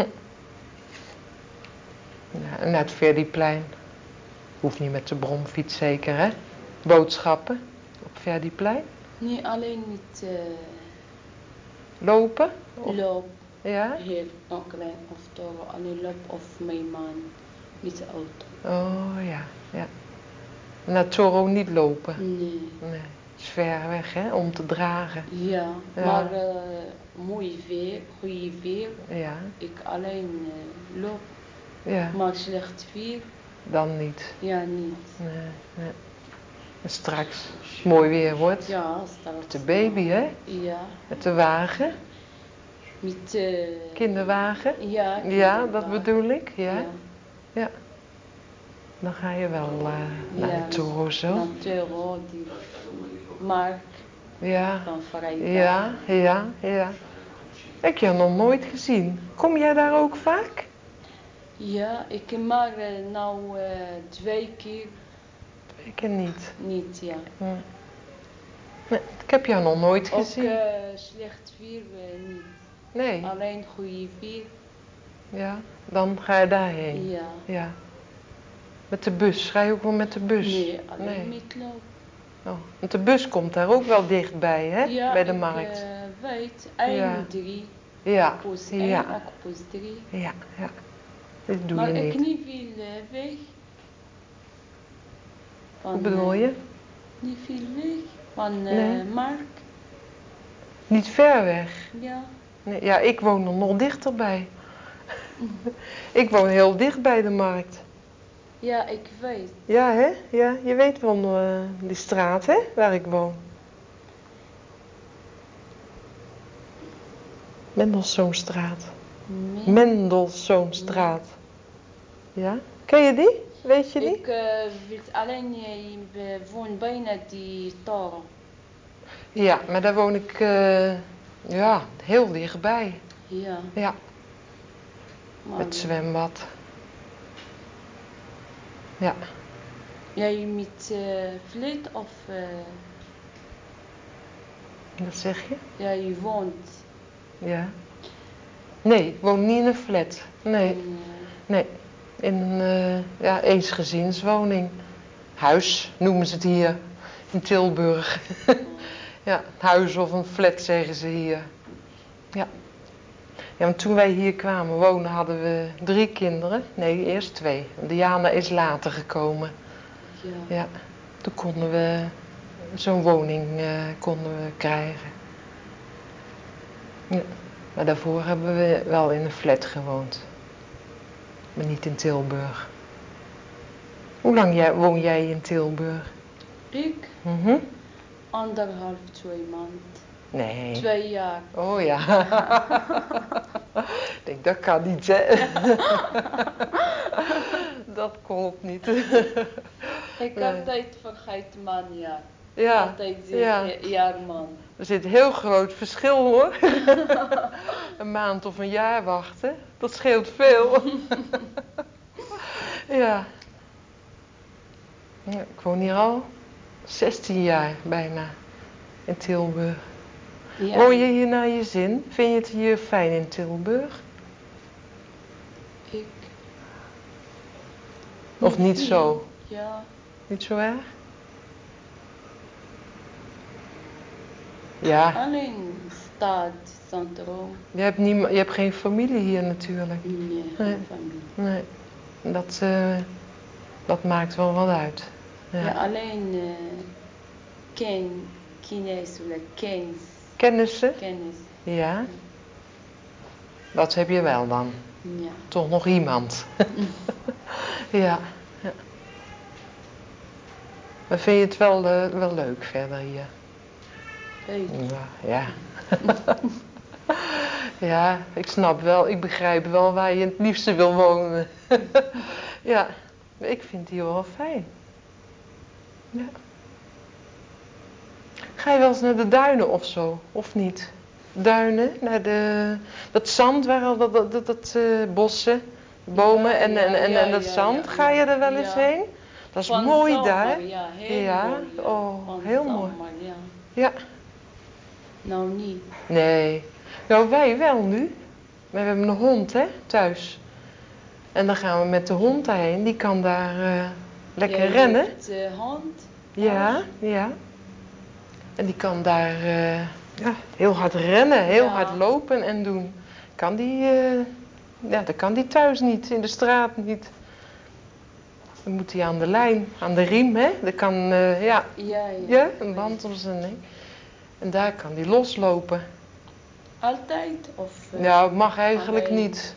Speaker 1: Ja, en naar het Verdiplein. Hoeft niet met de bromfiets zeker, hè? Boodschappen op Verdiplein.
Speaker 2: Nee, alleen met
Speaker 1: Lopen? Of-
Speaker 2: loop.
Speaker 1: Ja?
Speaker 2: Heel klein of toro. Alleen loop of mijn man met de auto.
Speaker 1: Oh ja, ja. Naar Toro niet lopen.
Speaker 2: Nee.
Speaker 1: Nee, het is ver weg, hè, om te dragen.
Speaker 2: Ja,
Speaker 1: Ja.
Speaker 2: maar mooi weer, goede weer.
Speaker 1: Ja,
Speaker 2: Ik alleen loop,
Speaker 1: ja.
Speaker 2: maar slecht weer,
Speaker 1: Dan niet.
Speaker 2: ja niet.
Speaker 1: Nee, nee. En straks, als het mooi weer wordt,
Speaker 2: Ja, straks.
Speaker 1: met de baby, hè?
Speaker 2: Ja,
Speaker 1: Met de wagen,
Speaker 2: met
Speaker 1: kinderwagen.
Speaker 2: ja,
Speaker 1: Ja,
Speaker 2: kinderwagen.
Speaker 1: dat bedoel ik, ja.
Speaker 2: Ja,
Speaker 1: Ja. Dan ga je wel naar
Speaker 2: ja,
Speaker 1: de Toro zo.
Speaker 2: naar Turo, die markt
Speaker 1: Ja,
Speaker 2: van vrijdag.
Speaker 1: ja, ja, ja. Ik heb je nog nooit gezien. Kom jij daar ook vaak?
Speaker 2: Ja, ik maar nou 2 keer
Speaker 1: Ik niet.
Speaker 2: niet, ja.
Speaker 1: Hm. Nee, ik heb jou nog nooit
Speaker 2: Ook
Speaker 1: gezien.
Speaker 2: slecht weer niet.
Speaker 1: Nee,
Speaker 2: Alleen goede weer.
Speaker 1: ja, dan ga je daarheen.
Speaker 2: Ja.
Speaker 1: Ja. Met de bus, ga je ook wel met de bus?
Speaker 2: Nee, alleen
Speaker 1: Nee.
Speaker 2: met loop.
Speaker 1: Oh, want de bus komt daar ook wel dichtbij, hè?
Speaker 2: Ja,
Speaker 1: Bij de
Speaker 2: ik
Speaker 1: markt.
Speaker 2: weet.
Speaker 1: Ja.
Speaker 2: 1, 3.
Speaker 1: Ja,
Speaker 2: Poes 1,
Speaker 1: ja,
Speaker 2: ook poes 3.
Speaker 1: ja, ja. Dit doe
Speaker 2: Maar
Speaker 1: je
Speaker 2: ik
Speaker 1: niet.
Speaker 2: niet veel weg.
Speaker 1: Hoe bedoel je?
Speaker 2: Niet veel weg. Van
Speaker 1: Nee.
Speaker 2: Mark.
Speaker 1: Niet ver weg.
Speaker 2: Ja.
Speaker 1: Nee, ja, ik woon er nog dichterbij. Ik woon heel dicht bij de markt.
Speaker 2: Ja, ik weet.
Speaker 1: Ja, hè? Ja, je weet wel die straat, hè? Waar ik woon. Mendelssohnstraat. Mendelssohnstraat. Ja? Ken je die? Weet je die?
Speaker 2: Ik weet alleen, je woont bijna die toren.
Speaker 1: Ja, maar daar woon ik ja, heel dichtbij.
Speaker 2: Ja.
Speaker 1: Ja,
Speaker 2: Maar,
Speaker 1: het zwembad. Ja.
Speaker 2: jij met flat of
Speaker 1: Wat zeg je?
Speaker 2: ja, je woont
Speaker 1: Ja. Nee, ik woon niet in een flat. Nee,
Speaker 2: in
Speaker 1: nee. In een ja, eensgezinswoning. Huis noemen ze het hier in Tilburg. Ja, een huis of een flat zeggen ze hier. Ja. Ja, want toen wij hier kwamen wonen hadden we 3 kinderen. Nee, eerst 2. Diana is later gekomen.
Speaker 2: ja.
Speaker 1: Ja, toen konden we zo'n woning konden we krijgen. Ja. Maar daarvoor hebben we wel in een flat gewoond. Maar niet in Tilburg. Hoe lang woon jij in Tilburg?
Speaker 2: Ik
Speaker 1: Mhm.
Speaker 2: 1,5, 2 maanden.
Speaker 1: Nee.
Speaker 2: 2 jaar.
Speaker 1: Oh ja. Ik denk, dat kan niet, hè? Dat klopt niet.
Speaker 2: Ik
Speaker 1: Nee.
Speaker 2: altijd vergeet man jaar.
Speaker 1: Ja,
Speaker 2: Altijd
Speaker 1: ja.
Speaker 2: zeg jaar man.
Speaker 1: Er zit een heel groot verschil, hoor. Een maand of een jaar wachten, dat scheelt veel. Ja. Ja, ik woon hier al 16 jaar bijna in Tilburg.
Speaker 2: Ja.
Speaker 1: Woon je hier naar je zin? Vind je het hier fijn in Tilburg?
Speaker 2: Ik.
Speaker 1: Of niet
Speaker 2: veel.
Speaker 1: zo?
Speaker 2: Ja.
Speaker 1: Niet zo erg? Ja,
Speaker 2: Alleen stad, centrum.
Speaker 1: je hebt geen familie hier natuurlijk.
Speaker 2: Nee,
Speaker 1: Nee.
Speaker 2: geen familie.
Speaker 1: Nee, dat maakt wel wat uit.
Speaker 2: Ja,
Speaker 1: Ja.
Speaker 2: alleen kennis of kennis.
Speaker 1: Kennissen?
Speaker 2: Kennis.
Speaker 1: Ja. Dat heb je wel dan.
Speaker 2: Ja.
Speaker 1: Toch nog iemand. Ja. Ja. Maar vind je het wel leuk verder hier?
Speaker 2: Leuk.
Speaker 1: Ja. Ja, ik snap wel, ik begrijp wel waar je het liefste wil wonen. Ja, ik vind het hier wel fijn. Ja. Ga je wel eens naar de duinen of zo, of niet? Duinen, naar dat zand, waar al dat bossen, bomen en dat zand. Ga je er wel eens heen? Dat is
Speaker 2: Van
Speaker 1: mooi
Speaker 2: zomer,
Speaker 1: daar.
Speaker 2: ja, heel
Speaker 1: Ja,
Speaker 2: mooi. Ja.
Speaker 1: oh,
Speaker 2: Van
Speaker 1: heel
Speaker 2: zomer,
Speaker 1: mooi.
Speaker 2: Ja.
Speaker 1: Ja.
Speaker 2: Nou niet.
Speaker 1: Nee. Nou, wij wel nu. Maar we hebben een hond, hè, thuis. En dan gaan we met de hond daarheen. Die kan daar lekker
Speaker 2: Jij
Speaker 1: rennen.
Speaker 2: heeft hond?
Speaker 1: Ja, ja. En die kan daar ja, heel hard rennen, heel hard lopen en doen. Kan die, ja, dat kan die thuis niet, in de straat niet. Dan moet hij aan de lijn, aan de riem, hè. Dat kan, ja, een band om zijn nek. En daar kan die loslopen.
Speaker 2: Altijd? Of,
Speaker 1: Nou, mag eigenlijk niet.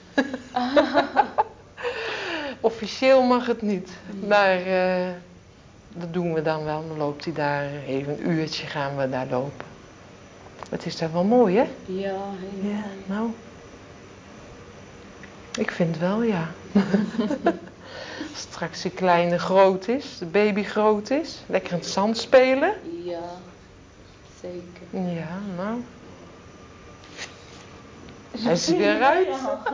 Speaker 1: Officieel mag het niet. Maar dat doen we dan wel. Dan loopt hij daar even een uurtje gaan we daar lopen. Het is daar wel mooi, hè?
Speaker 2: Ja, heel mooi.
Speaker 1: Nou. Ik vind wel, ja. Straks die kleine groot is, de baby groot is. Lekker in het zand spelen.
Speaker 2: Ja, zeker.
Speaker 1: Ja, nou. Hij is er weer uit.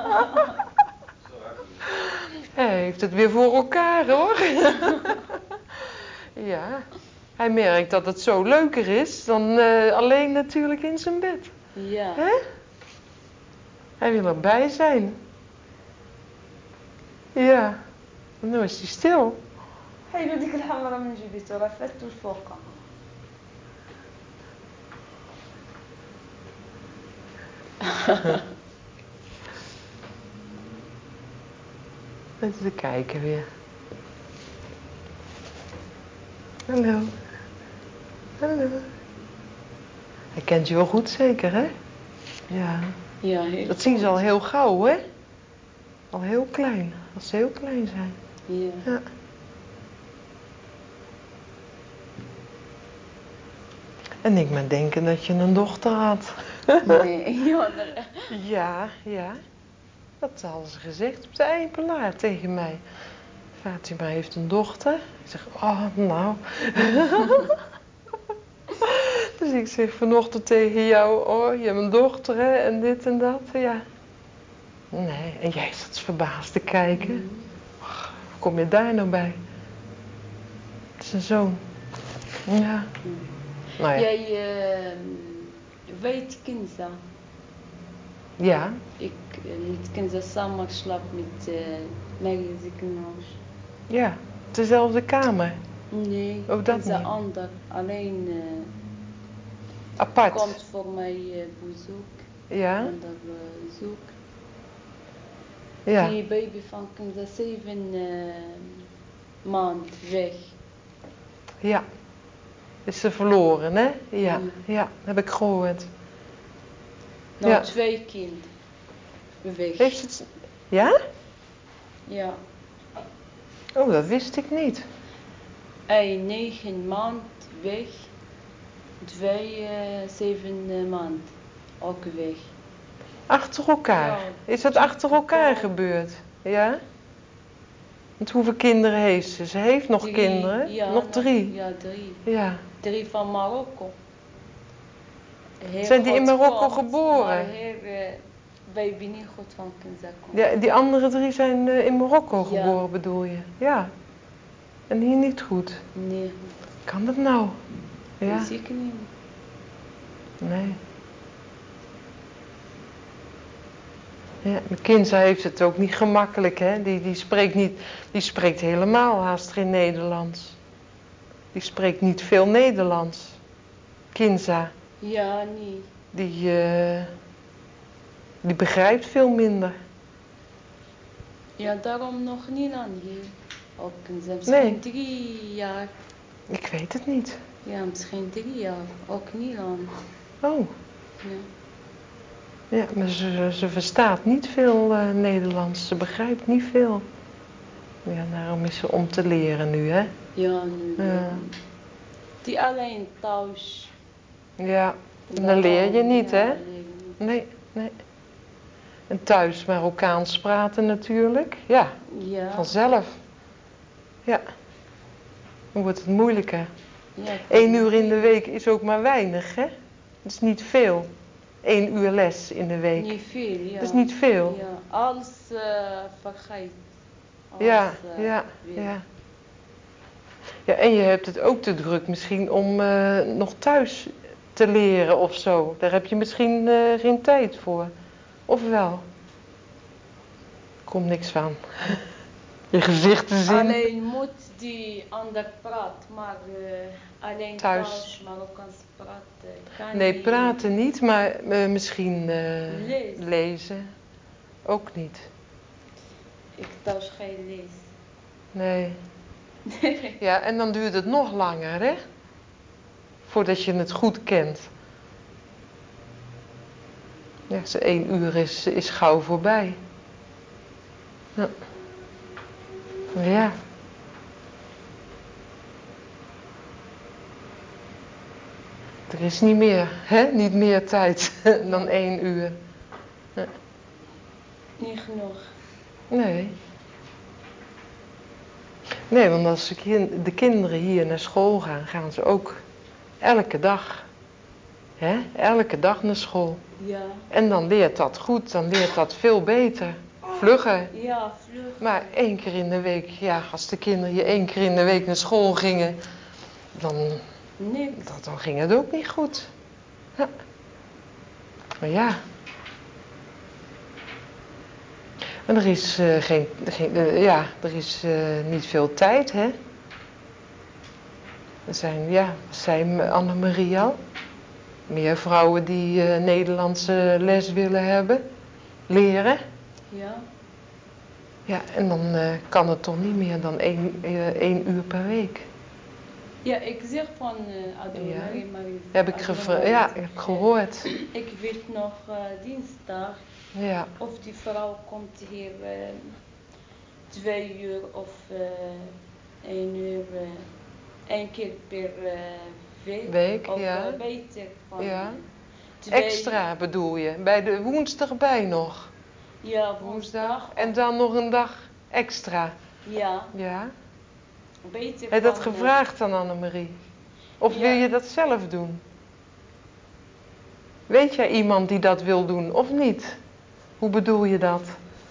Speaker 1: Hij heeft het weer voor elkaar, hoor. Ja. Hij merkt dat het zo leuker is dan alleen natuurlijk in zijn bed.
Speaker 2: Ja.
Speaker 1: Hè? Hij wil erbij zijn. Ja. Nu is hij stil.
Speaker 2: حلو ديك الحمراء من جبيتو راه فاتو الفوقه.
Speaker 1: Even kijken weer. Hallo. Hallo. Hij kent je wel goed zeker, hè? Ja.
Speaker 2: Ja, heel
Speaker 1: Dat zien ze
Speaker 2: goed.
Speaker 1: al heel gauw, hè? Al heel klein. Als ze heel klein zijn.
Speaker 2: Ja.
Speaker 1: Ja. En ik maar denken dat je een dochter had.
Speaker 2: Nee, ja.
Speaker 1: Ja, ja. Dat hadden ze gezegd op de Eipelaar tegen mij. Fatima heeft een dochter. Ik zeg, oh, nou. Dus ik zeg vanochtend tegen jou, oh, je hebt een dochter, hè, en dit en dat, ja. Nee, en jij zat verbaasd te kijken. Och, hoe kom je daar nou bij? Het is een zoon. Ja. Nou ja.
Speaker 2: Jij weet Kinza.
Speaker 1: Ja.
Speaker 2: Ik met Kinza samen slaap met Maggie Ziekenhuis.
Speaker 1: Ja. Dezelfde kamer.
Speaker 2: Nee,
Speaker 1: Ook dat
Speaker 2: Kinza
Speaker 1: niet.
Speaker 2: ander. Alleen
Speaker 1: Apart.
Speaker 2: komt voor mij bezoek.
Speaker 1: Ja.
Speaker 2: Ander bezoek.
Speaker 1: Ja.
Speaker 2: Die baby van Kinza 7 maand weg.
Speaker 1: Ja. Is ze verloren, hè? Ja.
Speaker 2: Mm.
Speaker 1: Ja, dat heb ik gehoord.
Speaker 2: Nou,
Speaker 1: Ja.
Speaker 2: 2 kind weg.
Speaker 1: Heeft het... Ja?
Speaker 2: Ja.
Speaker 1: Oh, dat wist ik niet.
Speaker 2: 1 9 maand weg. 2 7 maand ook weg.
Speaker 1: Achter elkaar.
Speaker 2: Ja,
Speaker 1: Is dat achter elkaar gebeurd? Ja? Want hoeveel kinderen heeft ze? Ze heeft nog
Speaker 2: 3,
Speaker 1: kinderen?
Speaker 2: ja,
Speaker 1: Nog 3?
Speaker 2: Ja, 3.
Speaker 1: Ja.
Speaker 2: 3 van Marokko. Heel
Speaker 1: Zijn die in
Speaker 2: goed
Speaker 1: Marokko
Speaker 2: komt,
Speaker 1: geboren?
Speaker 2: maar heel baby niet goed van Kinza komt.
Speaker 1: Ja, die andere 3 zijn in Marokko
Speaker 2: Ja.
Speaker 1: geboren, bedoel je? Ja. En hier niet goed.
Speaker 2: Nee,
Speaker 1: Kan dat nou? Ja.
Speaker 2: zeker niet.
Speaker 1: Nee. Ja, Kinza heeft het ook niet gemakkelijk, hè? Die spreekt helemaal haast geen Nederlands. Die spreekt niet veel Nederlands. Kinza.
Speaker 2: Ja, niet.
Speaker 1: Die begrijpt veel minder.
Speaker 2: Ja, daarom nog niet lang hier. Ook Kinza, misschien 3 jaar.
Speaker 1: Ik weet het niet.
Speaker 2: Ja, misschien 3 jaar. Ook niet lang.
Speaker 1: Oh.
Speaker 2: Ja.
Speaker 1: Ja, maar ze verstaat niet veel Nederlands. Ze begrijpt niet veel. Ja, daarom is ze om te leren nu, hè?
Speaker 2: Ja, nu.
Speaker 1: Ja.
Speaker 2: Die alleen thuis.
Speaker 1: Ja, en dan leer je niet,
Speaker 2: Ja,
Speaker 1: hè?
Speaker 2: leer je niet.
Speaker 1: Nee, nee. En thuis Marokkaans praten natuurlijk. Ja,
Speaker 2: Ja.
Speaker 1: vanzelf. Ja. Dan wordt het moeilijker.
Speaker 2: Ja,
Speaker 1: 1 uur in de week is ook maar weinig, hè? Dat is niet veel. 1 uur les in de week.
Speaker 2: Niet veel, ja.
Speaker 1: Dat is niet veel.
Speaker 2: Ja, alles vergeet. Alles,
Speaker 1: Ja, ja,
Speaker 2: weer.
Speaker 1: ja. Ja, en je hebt het ook te druk misschien om nog thuis te leren of zo. Daar heb je misschien geen tijd voor. Of wel? Komt niks van. Je gezicht te zien.
Speaker 2: Alleen moet die ander praat, maar alleen
Speaker 1: Thuis.
Speaker 2: thuis Marokkaans praten kan
Speaker 1: Nee,
Speaker 2: niet.
Speaker 1: praten niet, maar misschien
Speaker 2: Lezen.
Speaker 1: lezen. Ook niet.
Speaker 2: Ik thuis geen lees.
Speaker 1: Nee. Ja, en dan duurt het nog langer, hè? Voordat je het goed kent. Ja, 1 uur is gauw voorbij. Ja. Ja. Er is niet meer, hè? Niet meer tijd dan 1 uur.
Speaker 2: Niet genoeg.
Speaker 1: Nee. Nee, want als de kinderen hier naar school gaan, gaan ze ook elke dag. Hè? Elke dag naar school.
Speaker 2: Ja.
Speaker 1: En dan leert dat goed, dan leert dat veel beter. Vlugger.
Speaker 2: Ja, vlug.
Speaker 1: Maar 1 keer in de week, ja, als de kinderen hier 1 keer in de week naar school gingen,
Speaker 2: Niks.
Speaker 1: dan ging het ook niet goed. Ja. Maar ja. En er is, er is niet veel tijd, hè? Er zijn, ja, zei Annemarie al, meer vrouwen die Nederlandse les willen hebben, leren.
Speaker 2: Ja.
Speaker 1: Ja, en dan kan het toch niet meer dan 1 uur per week.
Speaker 2: Ja, ik zeg van
Speaker 1: Ja.
Speaker 2: maar
Speaker 1: Heb ik gehoord.
Speaker 2: Ik weet nog dinsdag
Speaker 1: Ja.
Speaker 2: of die vrouw komt hier 2 uur of 1 uur, 1 keer per week. Of
Speaker 1: ja.
Speaker 2: beter van
Speaker 1: Ja.
Speaker 2: 2.
Speaker 1: Extra bedoel je? Bij de woensdag bij nog?
Speaker 2: Ja, woensdag.
Speaker 1: En dan nog een dag extra?
Speaker 2: Ja,
Speaker 1: Ja.
Speaker 2: beter
Speaker 1: Heb je dat
Speaker 2: van,
Speaker 1: gevraagd aan Annemarie? Of
Speaker 2: ja.
Speaker 1: wil je dat zelf doen? Weet jij iemand die dat wil doen of niet? Hoe bedoel je dat?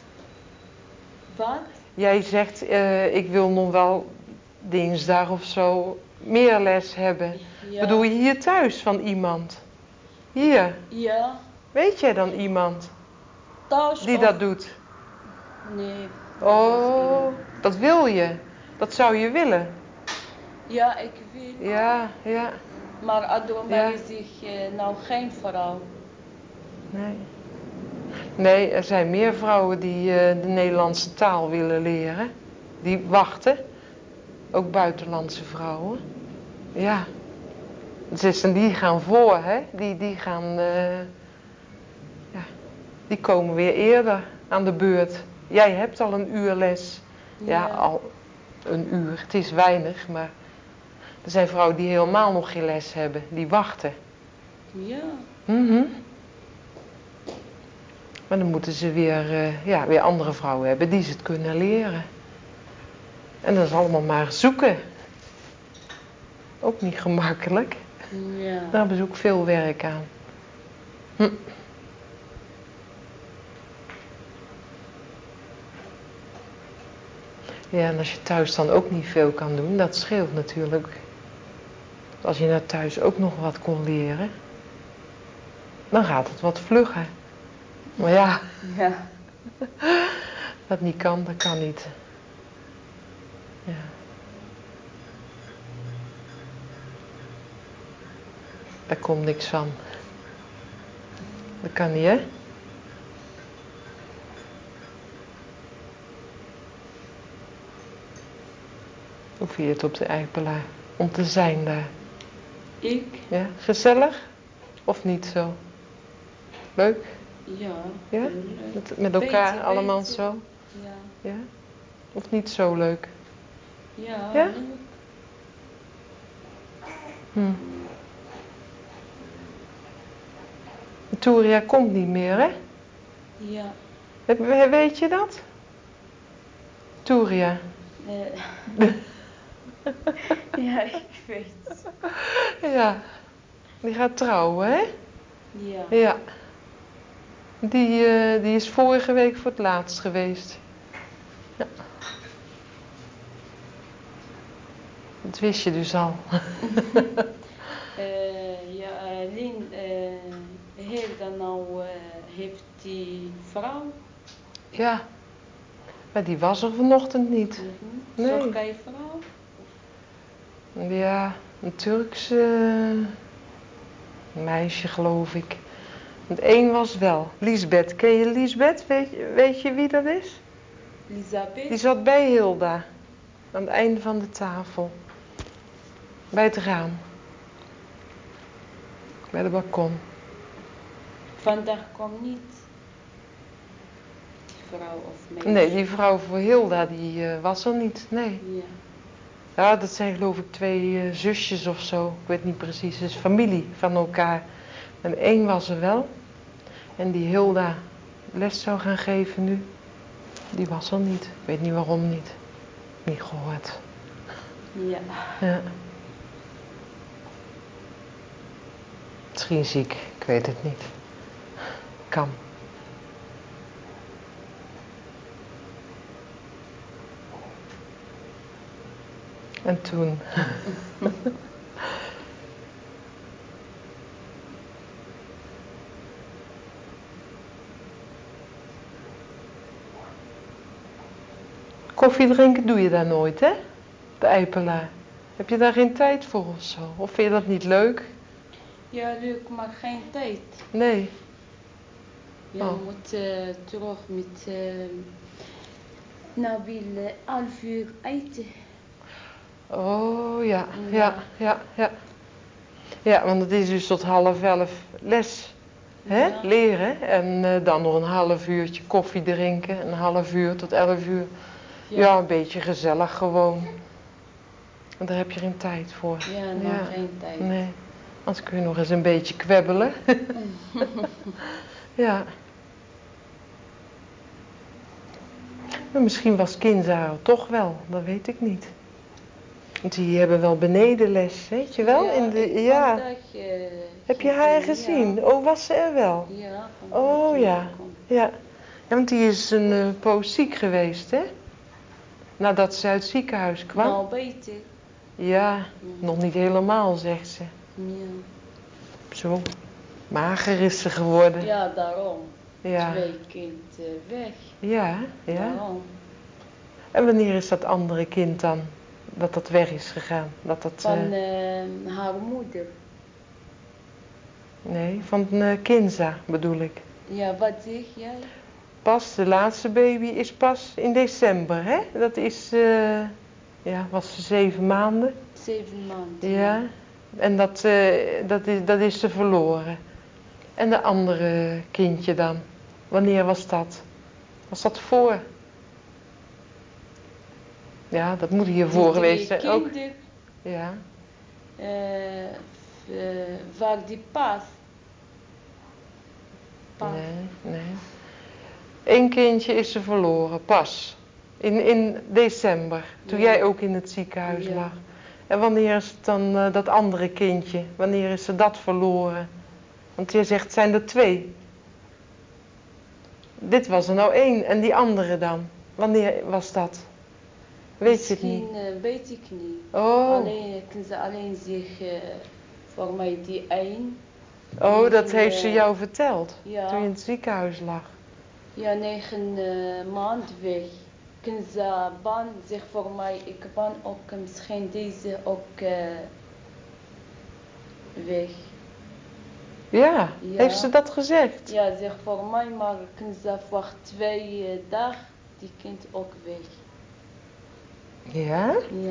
Speaker 2: Wat?
Speaker 1: Jij zegt, ik wil nog wel dinsdag of zo meer les hebben.
Speaker 2: Ja.
Speaker 1: Bedoel je hier thuis van iemand? Hier?
Speaker 2: Ja,
Speaker 1: Weet jij dan iemand
Speaker 2: thuis
Speaker 1: die
Speaker 2: of...
Speaker 1: dat doet?
Speaker 2: Nee.
Speaker 1: Oh, dat wil je. Dat zou je willen.
Speaker 2: Ja, ik wil.
Speaker 1: Ja, ja.
Speaker 2: Maar Adoma
Speaker 1: Ja.
Speaker 2: is nou geen vrouw.
Speaker 1: Nee. Nee, er zijn meer vrouwen die de Nederlandse taal willen leren. Die wachten. Ook buitenlandse vrouwen. Ja. Dus die gaan voor, hè. Die gaan... ja. Die komen weer eerder aan de beurt. Jij hebt al 1 uur les. Ja, al 1 uur. Het is weinig, maar... Er zijn vrouwen die helemaal nog geen les hebben. Die wachten.
Speaker 2: Ja.
Speaker 1: Mhm. Maar dan moeten ze weer andere vrouwen hebben die ze het kunnen leren. En dat is allemaal maar zoeken. Ook niet gemakkelijk.
Speaker 2: Ja.
Speaker 1: Daar hebben ze ook veel werk aan. Hm. Ja, en als je thuis dan ook niet veel kan doen, dat scheelt natuurlijk. Als je naar thuis ook nog wat kon leren, dan gaat het wat vlugger. Maar ja,
Speaker 2: Ja.
Speaker 1: wat niet kan, dat kan niet. Ja. Daar komt niks van. Dat kan niet, hè? Hoe vind je het op de Eikpelaar? Om te zijn daar?
Speaker 2: Ik?
Speaker 1: Ja, gezellig? Of niet zo? Leuk?
Speaker 2: Ja,
Speaker 1: Ja?
Speaker 2: heel leuk.
Speaker 1: Met elkaar
Speaker 2: Beetje,
Speaker 1: allemaal
Speaker 2: beetje.
Speaker 1: zo?
Speaker 2: Ja,
Speaker 1: Ja? Of niet zo leuk?
Speaker 2: ja,
Speaker 1: Ja?
Speaker 2: leuk.
Speaker 1: Hm. Touria komt niet meer, hè?
Speaker 2: Ja.
Speaker 1: Weet je dat? Touria.
Speaker 2: Ja, ik weet.
Speaker 1: Ja. Die gaat trouwen, hè?
Speaker 2: Ja.
Speaker 1: Ja. Die is vorige week voor het laatst geweest. Ja. Dat wist je dus al.
Speaker 2: Ja, Lien, Hilda nou, heeft die vrouw?
Speaker 1: Ja. Maar die was er vanochtend niet. Nee.
Speaker 2: Zorgvrouw?
Speaker 1: Ja, een Turkse meisje, geloof ik. Want één was wel. Liesbeth. Ken je Liesbeth? Weet je wie dat is?
Speaker 2: Elisabeth?
Speaker 1: Die zat bij Hilda. Aan het einde van de tafel. Bij het raam. Bij de balkon.
Speaker 2: Vandaag komt niet die vrouw of meisje?
Speaker 1: Nee, die vrouw voor Hilda, die was er niet. Nee.
Speaker 2: Ja.
Speaker 1: Ja, dat zijn geloof ik twee zusjes of zo. Ik weet niet precies. Het is familie van elkaar. En één was er wel. En die Hilda les zou gaan geven nu. Die was er niet. Ik weet niet waarom niet. Niet gehoord.
Speaker 2: Ja.
Speaker 1: Ja. Misschien ziek. Ik weet het niet. Kan. En toen. Koffie drinken doe je daar nooit, hè? De Eipelaar. Heb je daar geen tijd voor of zo? Of vind je dat niet leuk?
Speaker 2: Ja, leuk, maar geen tijd.
Speaker 1: Nee.
Speaker 2: Je
Speaker 1: Oh.
Speaker 2: moet terug met Nabil 11 uur eten.
Speaker 1: Oh ja, ja,
Speaker 2: Ja.
Speaker 1: ja, ja. Ja, want het is dus tot 10:30 les. Hè?
Speaker 2: Ja.
Speaker 1: Leren. En dan nog een half uurtje koffie drinken. Een half uur tot 11 uur. Ja, een beetje gezellig gewoon. Want daar heb je geen tijd voor.
Speaker 2: Ja, nog geen tijd.
Speaker 1: Nee. Anders kun je nog eens een beetje kwebbelen. Ja. Maar misschien was Kinza er toch wel, dat weet ik niet. Want die hebben wel benedenles, weet je wel?
Speaker 2: Ja, vandaag,
Speaker 1: Heb je haar gezien?
Speaker 2: Ja.
Speaker 1: Oh, was ze er wel?
Speaker 2: Ja, vandaag.
Speaker 1: Oh ja. Ja. Ja, want die is een poos ziek geweest, hè? Nadat ze uit het ziekenhuis kwam.
Speaker 2: Nou, beter.
Speaker 1: Ja, nog niet helemaal, zegt ze.
Speaker 2: Ja.
Speaker 1: Zo. Mager is ze geworden.
Speaker 2: Ja, daarom.
Speaker 1: Ja.
Speaker 2: 2 kind weg.
Speaker 1: Ja, ja.
Speaker 2: Daarom.
Speaker 1: En wanneer is dat andere kind dan? Dat weg is gegaan?
Speaker 2: Van haar moeder.
Speaker 1: Nee, van Kinza bedoel ik.
Speaker 2: Ja, wat zeg jij?
Speaker 1: Pas, de laatste baby is pas in december, hè? Dat is, was ze 7 maanden.
Speaker 2: 7 maanden.
Speaker 1: Ja. En dat is ze verloren. En de andere kindje dan? Wanneer was dat? Was dat voor? Ja, dat moet hiervoor geweest zijn ook.
Speaker 2: Kinderen,
Speaker 1: Ja.
Speaker 2: waar die pas.
Speaker 1: Nee. Eén kindje is ze verloren, pas. In december, toen jij ook in het ziekenhuis lag. En wanneer is het dan dat andere kindje? Wanneer is ze dat verloren? Want jij zegt, zijn er 2? Dit was er nou 1 en die andere dan? Wanneer was dat? Weet je het niet?
Speaker 2: Misschien weet ik niet.
Speaker 1: Oh.
Speaker 2: Alleen, kunnen ze alleen zich, voor mij die 1.
Speaker 1: Oh, dat heeft ze jou verteld?
Speaker 2: Ja.
Speaker 1: Toen je in het ziekenhuis lag?
Speaker 2: Ja, 9 maanden weg. Kunnen ze zeg voor mij, ik ben ook misschien deze ook weg.
Speaker 1: Ja, heeft ze dat gezegd?
Speaker 2: Ja, zeg voor mij, maar kunnen ze voor 2 dagen die kind ook weg.
Speaker 1: Ja?
Speaker 2: Ja.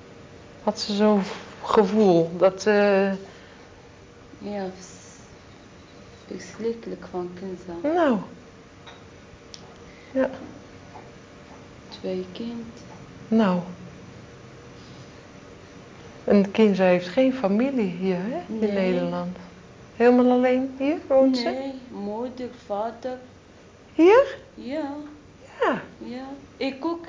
Speaker 1: Had ze zo'n gevoel dat...
Speaker 2: Ja, Verschrikkelijk van Kinza.
Speaker 1: Nou. Ja.
Speaker 2: 2 kind.
Speaker 1: Nou. En Kinza heeft geen familie hier, hè? In
Speaker 2: Nee.
Speaker 1: Nederland. Helemaal alleen hier woont ze?
Speaker 2: Nee, moeder, vader.
Speaker 1: Hier?
Speaker 2: Ja,
Speaker 1: Ja.
Speaker 2: ja. Ik ook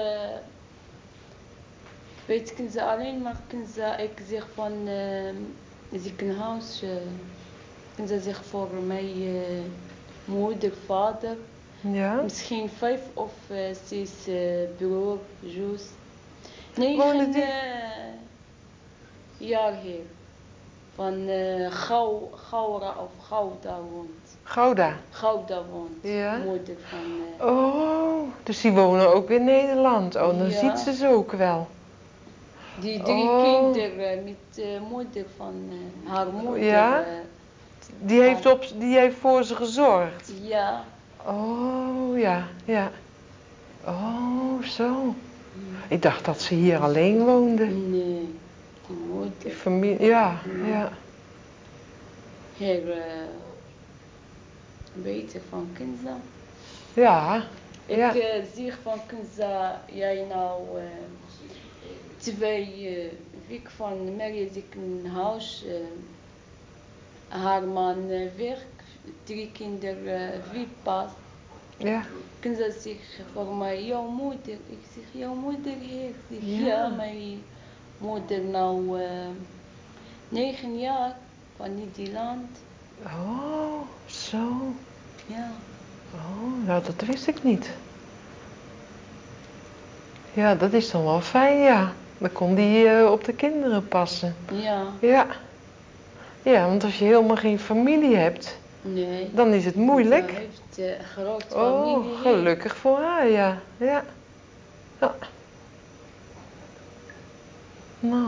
Speaker 2: weet Kinza alleen, maar Kinza, ik zeg van ziekenhuis. Kinza zegt voor mij moeder, vader.
Speaker 1: Ja.
Speaker 2: Misschien 5 of 6 broer, zus.
Speaker 1: Wonen
Speaker 2: 9
Speaker 1: die?
Speaker 2: jaar hier. Van Gouda of Gouda woont.
Speaker 1: Gouda.
Speaker 2: Gouda woont.
Speaker 1: Ja.
Speaker 2: Moeder van...
Speaker 1: Oh, dus die wonen ook in Nederland. Oh, dan
Speaker 2: Ja.
Speaker 1: ziet ze ze ook wel.
Speaker 2: Die 3
Speaker 1: Oh.
Speaker 2: kinderen met moeder van haar moeder.
Speaker 1: Ja? Die heeft voor ze gezorgd.
Speaker 2: Ja.
Speaker 1: Oh, ja, ja. Oh, zo. Ik dacht dat ze hier alleen woonde.
Speaker 2: Nee, die moeder.
Speaker 1: Die familie, ja, ja.
Speaker 2: Heel beter van Kinza.
Speaker 1: Ja, ja.
Speaker 2: Ik zeg van Kinza, jij nou 2 weken van Mary ziekenhuis. Haar man werkt, 3 kinderen, 4 pas.
Speaker 1: Ja.
Speaker 2: Kinza zegt voor mij, jouw moeder. Ik zeg, jouw moeder hier. Ik zeg,
Speaker 1: Ja.
Speaker 2: ja, mijn moeder nou 9 jaar van Nederland.
Speaker 1: Oh, zo.
Speaker 2: Ja.
Speaker 1: Oh, nou dat wist ik niet. Ja, dat is dan wel fijn, ja. Dan kon die op de kinderen passen.
Speaker 2: Ja.
Speaker 1: Ja. Ja, want als je helemaal geen familie hebt,
Speaker 2: Nee.
Speaker 1: dan is het moeilijk.
Speaker 2: Ze heeft een grote familie
Speaker 1: Oh,
Speaker 2: hier.
Speaker 1: gelukkig voor haar, ja. Ja. Ja. Nou.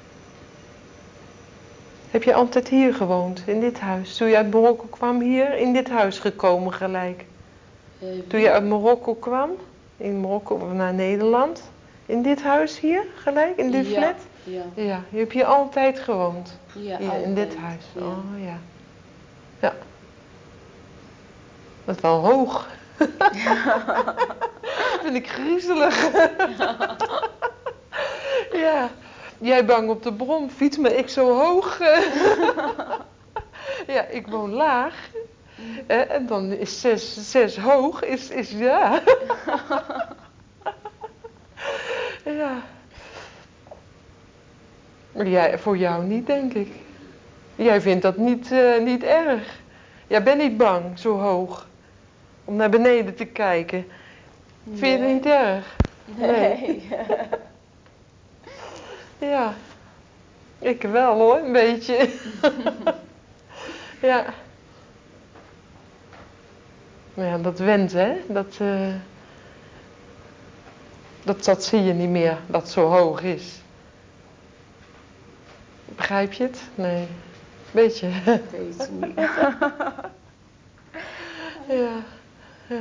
Speaker 1: Heb je altijd hier gewoond, in dit huis? Toen je uit Marokko kwam, hier in dit huis gekomen gelijk? Toen je uit Marokko kwam, in Marokko of naar Nederland, in dit huis hier gelijk, in dit flat?
Speaker 2: Ja.
Speaker 1: Ja, je hebt hier altijd gewoond?
Speaker 2: Ja,
Speaker 1: Hier,
Speaker 2: altijd.
Speaker 1: in dit huis?
Speaker 2: Ja.
Speaker 1: Oh, ja. Ja. Dat is wel hoog. Vind ik griezelig. Ja. Jij bang op de bromfiets, maar ik zo hoog. Ja, ik woon laag. En dan is 6 hoog, is ja. Ja. Maar voor jou niet, denk ik. Jij vindt dat niet erg. Jij bent niet bang, zo hoog. Om naar beneden te kijken. Vind je het niet erg?
Speaker 2: Nee.
Speaker 1: Ja. Ik wel hoor, een beetje. Ja. Maar ja, dat went, hè. Dat zie je niet meer, dat het zo hoog is. Begrijp je het? Nee. Beetje.
Speaker 2: Beetje niet.
Speaker 1: Ja. Ja.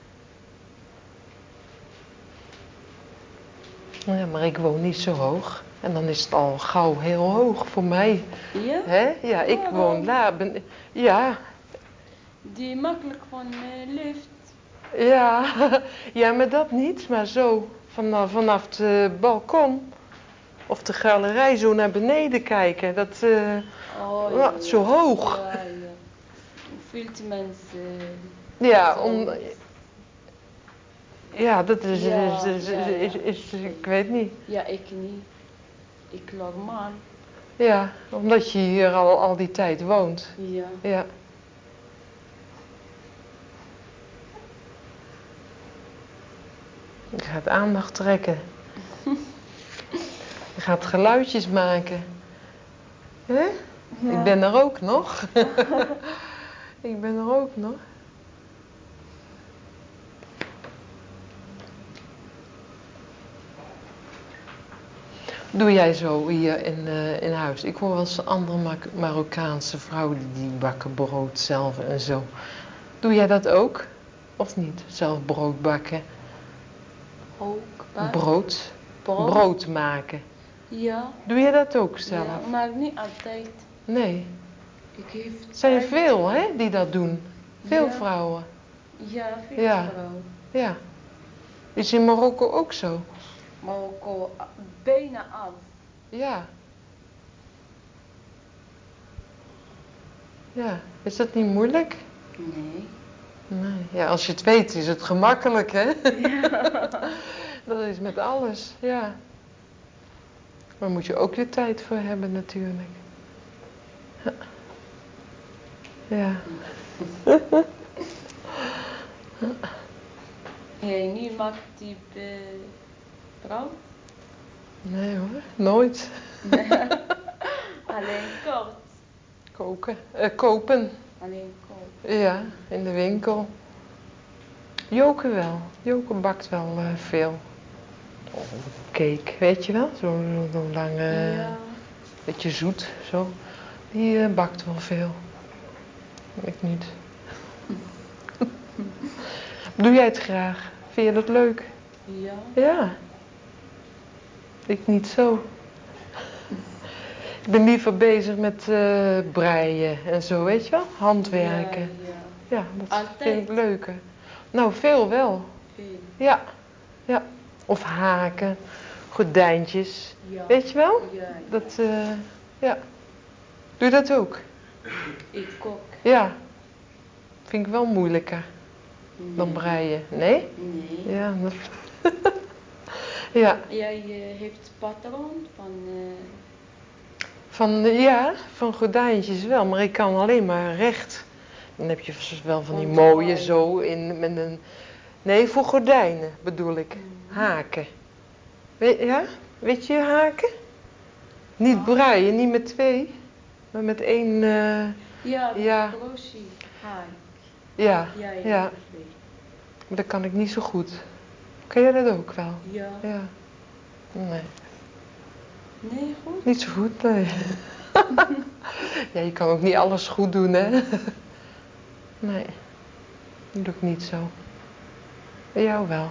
Speaker 1: Ja, maar ik woon niet zo hoog. En dan is het al gauw heel hoog voor mij.
Speaker 2: Ja?
Speaker 1: Hè? Ja, ik woon laag. Ja.
Speaker 2: Die makkelijk van lift.
Speaker 1: Ja. Ja, maar dat niet. Maar zo vanaf het balkon of de galerij zo naar beneden kijken. Dat
Speaker 2: Oh ja.
Speaker 1: zo hoog.
Speaker 2: Ja, ja. Veel te mensen.
Speaker 1: Ja,
Speaker 2: zo.
Speaker 1: ja, dat is,
Speaker 2: Ja,
Speaker 1: ik weet niet.
Speaker 2: Ja, ik niet. Ik normaal.
Speaker 1: Ja, omdat je hier al die tijd woont.
Speaker 2: Ja.
Speaker 1: Ja. Je gaat aandacht trekken. Je gaat geluidjes maken. Hè?
Speaker 2: Ja.
Speaker 1: Ik ben er ook nog. Ik ben er ook nog. Doe jij zo hier in huis? Ik hoor wel eens andere Marokkaanse vrouwen die bakken brood zelf en zo. Doe jij dat ook? Of niet? Zelf brood bakken?
Speaker 2: Ook wat?
Speaker 1: Brood.
Speaker 2: Brood?
Speaker 1: Brood maken.
Speaker 2: Ja.
Speaker 1: Doe je dat ook zelf?
Speaker 2: Ja, maar niet altijd.
Speaker 1: Nee.
Speaker 2: Ik heeft
Speaker 1: Zijn er
Speaker 2: uit-
Speaker 1: veel, hè, die dat doen? Veel
Speaker 2: Ja.
Speaker 1: vrouwen.
Speaker 2: Ja, veel
Speaker 1: Ja.
Speaker 2: vrouwen.
Speaker 1: Ja. Is in Marokko ook zo?
Speaker 2: Marokko, bijna af.
Speaker 1: Ja. Ja. Is dat niet moeilijk?
Speaker 2: Nee.
Speaker 1: Nee. Ja, als je het weet is het gemakkelijk, hè?
Speaker 2: Ja.
Speaker 1: Dat is met alles, ja. Maar daar moet je ook weer tijd voor hebben natuurlijk. Ja.
Speaker 2: Hey, nu maakt die brood.
Speaker 1: Nee hoor, nooit.
Speaker 2: Alleen kort.
Speaker 1: Kopen.
Speaker 2: Alleen kort.
Speaker 1: Ja, in de winkel. Joke wel. Joke bakt wel veel. Oh, cake, weet je wel? Zo'n lange,
Speaker 2: Ja.
Speaker 1: beetje zoet, zo. Die bakt wel veel. Ik niet. Doe jij het graag? Vind je dat leuk?
Speaker 2: Ja.
Speaker 1: Ja. Ik niet zo. Ik ben liever bezig met breien en zo, weet je wel? Handwerken.
Speaker 2: Ja, ja.
Speaker 1: Ja, dat
Speaker 2: Altijd?
Speaker 1: vind ik leuker. Nou, veel wel.
Speaker 2: Veel.
Speaker 1: Ja, ja. Of haken, gordijntjes.
Speaker 2: Ja.
Speaker 1: Weet je wel?
Speaker 2: Ja, ja.
Speaker 1: Dat, ja. Doe je dat ook?
Speaker 2: Ik ook.
Speaker 1: Ja. Vind ik wel moeilijker dan
Speaker 2: Nee.
Speaker 1: breien. Nee?
Speaker 2: Nee.
Speaker 1: Ja. Ja.
Speaker 2: Jij heeft patroon van...
Speaker 1: Van gordijntjes wel, maar ik kan alleen maar recht. Dan heb je wel van die
Speaker 2: Van
Speaker 1: mooie
Speaker 2: draai.
Speaker 1: zo in met een. Nee, voor gordijnen bedoel ik. Haken. Ja? Weet je haken? Niet breien, niet met 2, maar met 1.
Speaker 2: Ja,
Speaker 1: Ja.
Speaker 2: crochet. Haak.
Speaker 1: Ja,
Speaker 2: Ja, ja.
Speaker 1: ja. Maar dat kan ik niet zo goed. Kan jij dat ook wel?
Speaker 2: Ja.
Speaker 1: Ja. Nee.
Speaker 2: Nee, goed.
Speaker 1: Niet zo goed, nee. Ja, je kan ook niet alles goed doen, hè? Nee. Dat doe ik niet zo. Bij jou wel.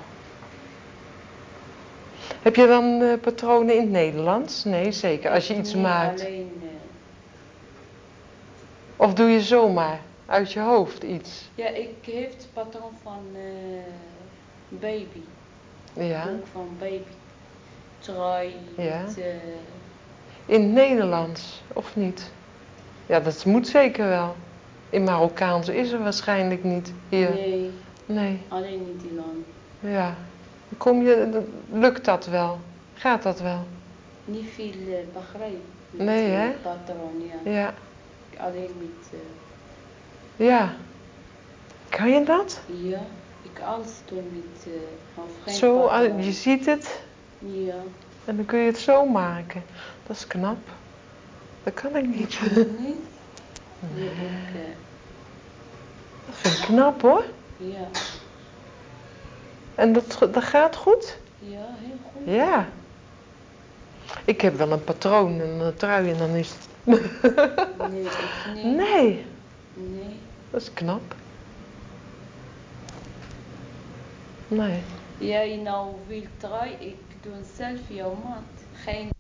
Speaker 1: Heb je dan patronen in het Nederlands? Nee, zeker. Als je iets
Speaker 2: Nee,
Speaker 1: maakt.
Speaker 2: alleen...
Speaker 1: Of doe je zomaar uit je hoofd iets?
Speaker 2: Ja, ik heb het patroon van baby.
Speaker 1: Ja.
Speaker 2: Doe ik van baby. Trui.
Speaker 1: Ja.
Speaker 2: Met,
Speaker 1: In het Nederlands, of niet? Ja, dat moet zeker wel. In Marokkaans is er waarschijnlijk niet hier.
Speaker 2: nee,
Speaker 1: Nee.
Speaker 2: alleen in die land.
Speaker 1: Ja. Lukt dat wel? Gaat dat wel?
Speaker 2: Niet veel begrijp. Met
Speaker 1: Nee, hè?
Speaker 2: patroon, ja.
Speaker 1: Ja.
Speaker 2: Alleen met...
Speaker 1: Ja. Kan je dat?
Speaker 2: ja, ik alles doe met... of geen
Speaker 1: Zo,
Speaker 2: patroon.
Speaker 1: je ziet het
Speaker 2: Ja.
Speaker 1: en dan kun je het zo maken. Dat is knap. Dat kan ik niet.
Speaker 2: Nee? Nee, ik...
Speaker 1: Dat vind ik knap hoor.
Speaker 2: ja.
Speaker 1: En dat gaat goed?
Speaker 2: Ja, heel goed.
Speaker 1: Ja. Ik heb wel een patroon en een trui en dan is het...
Speaker 2: Nee, ik niet.
Speaker 1: Nee,
Speaker 2: Nee.
Speaker 1: dat is knap. Nee.
Speaker 2: Jij nou wil trui, ik doe zelf jouw maat. Geen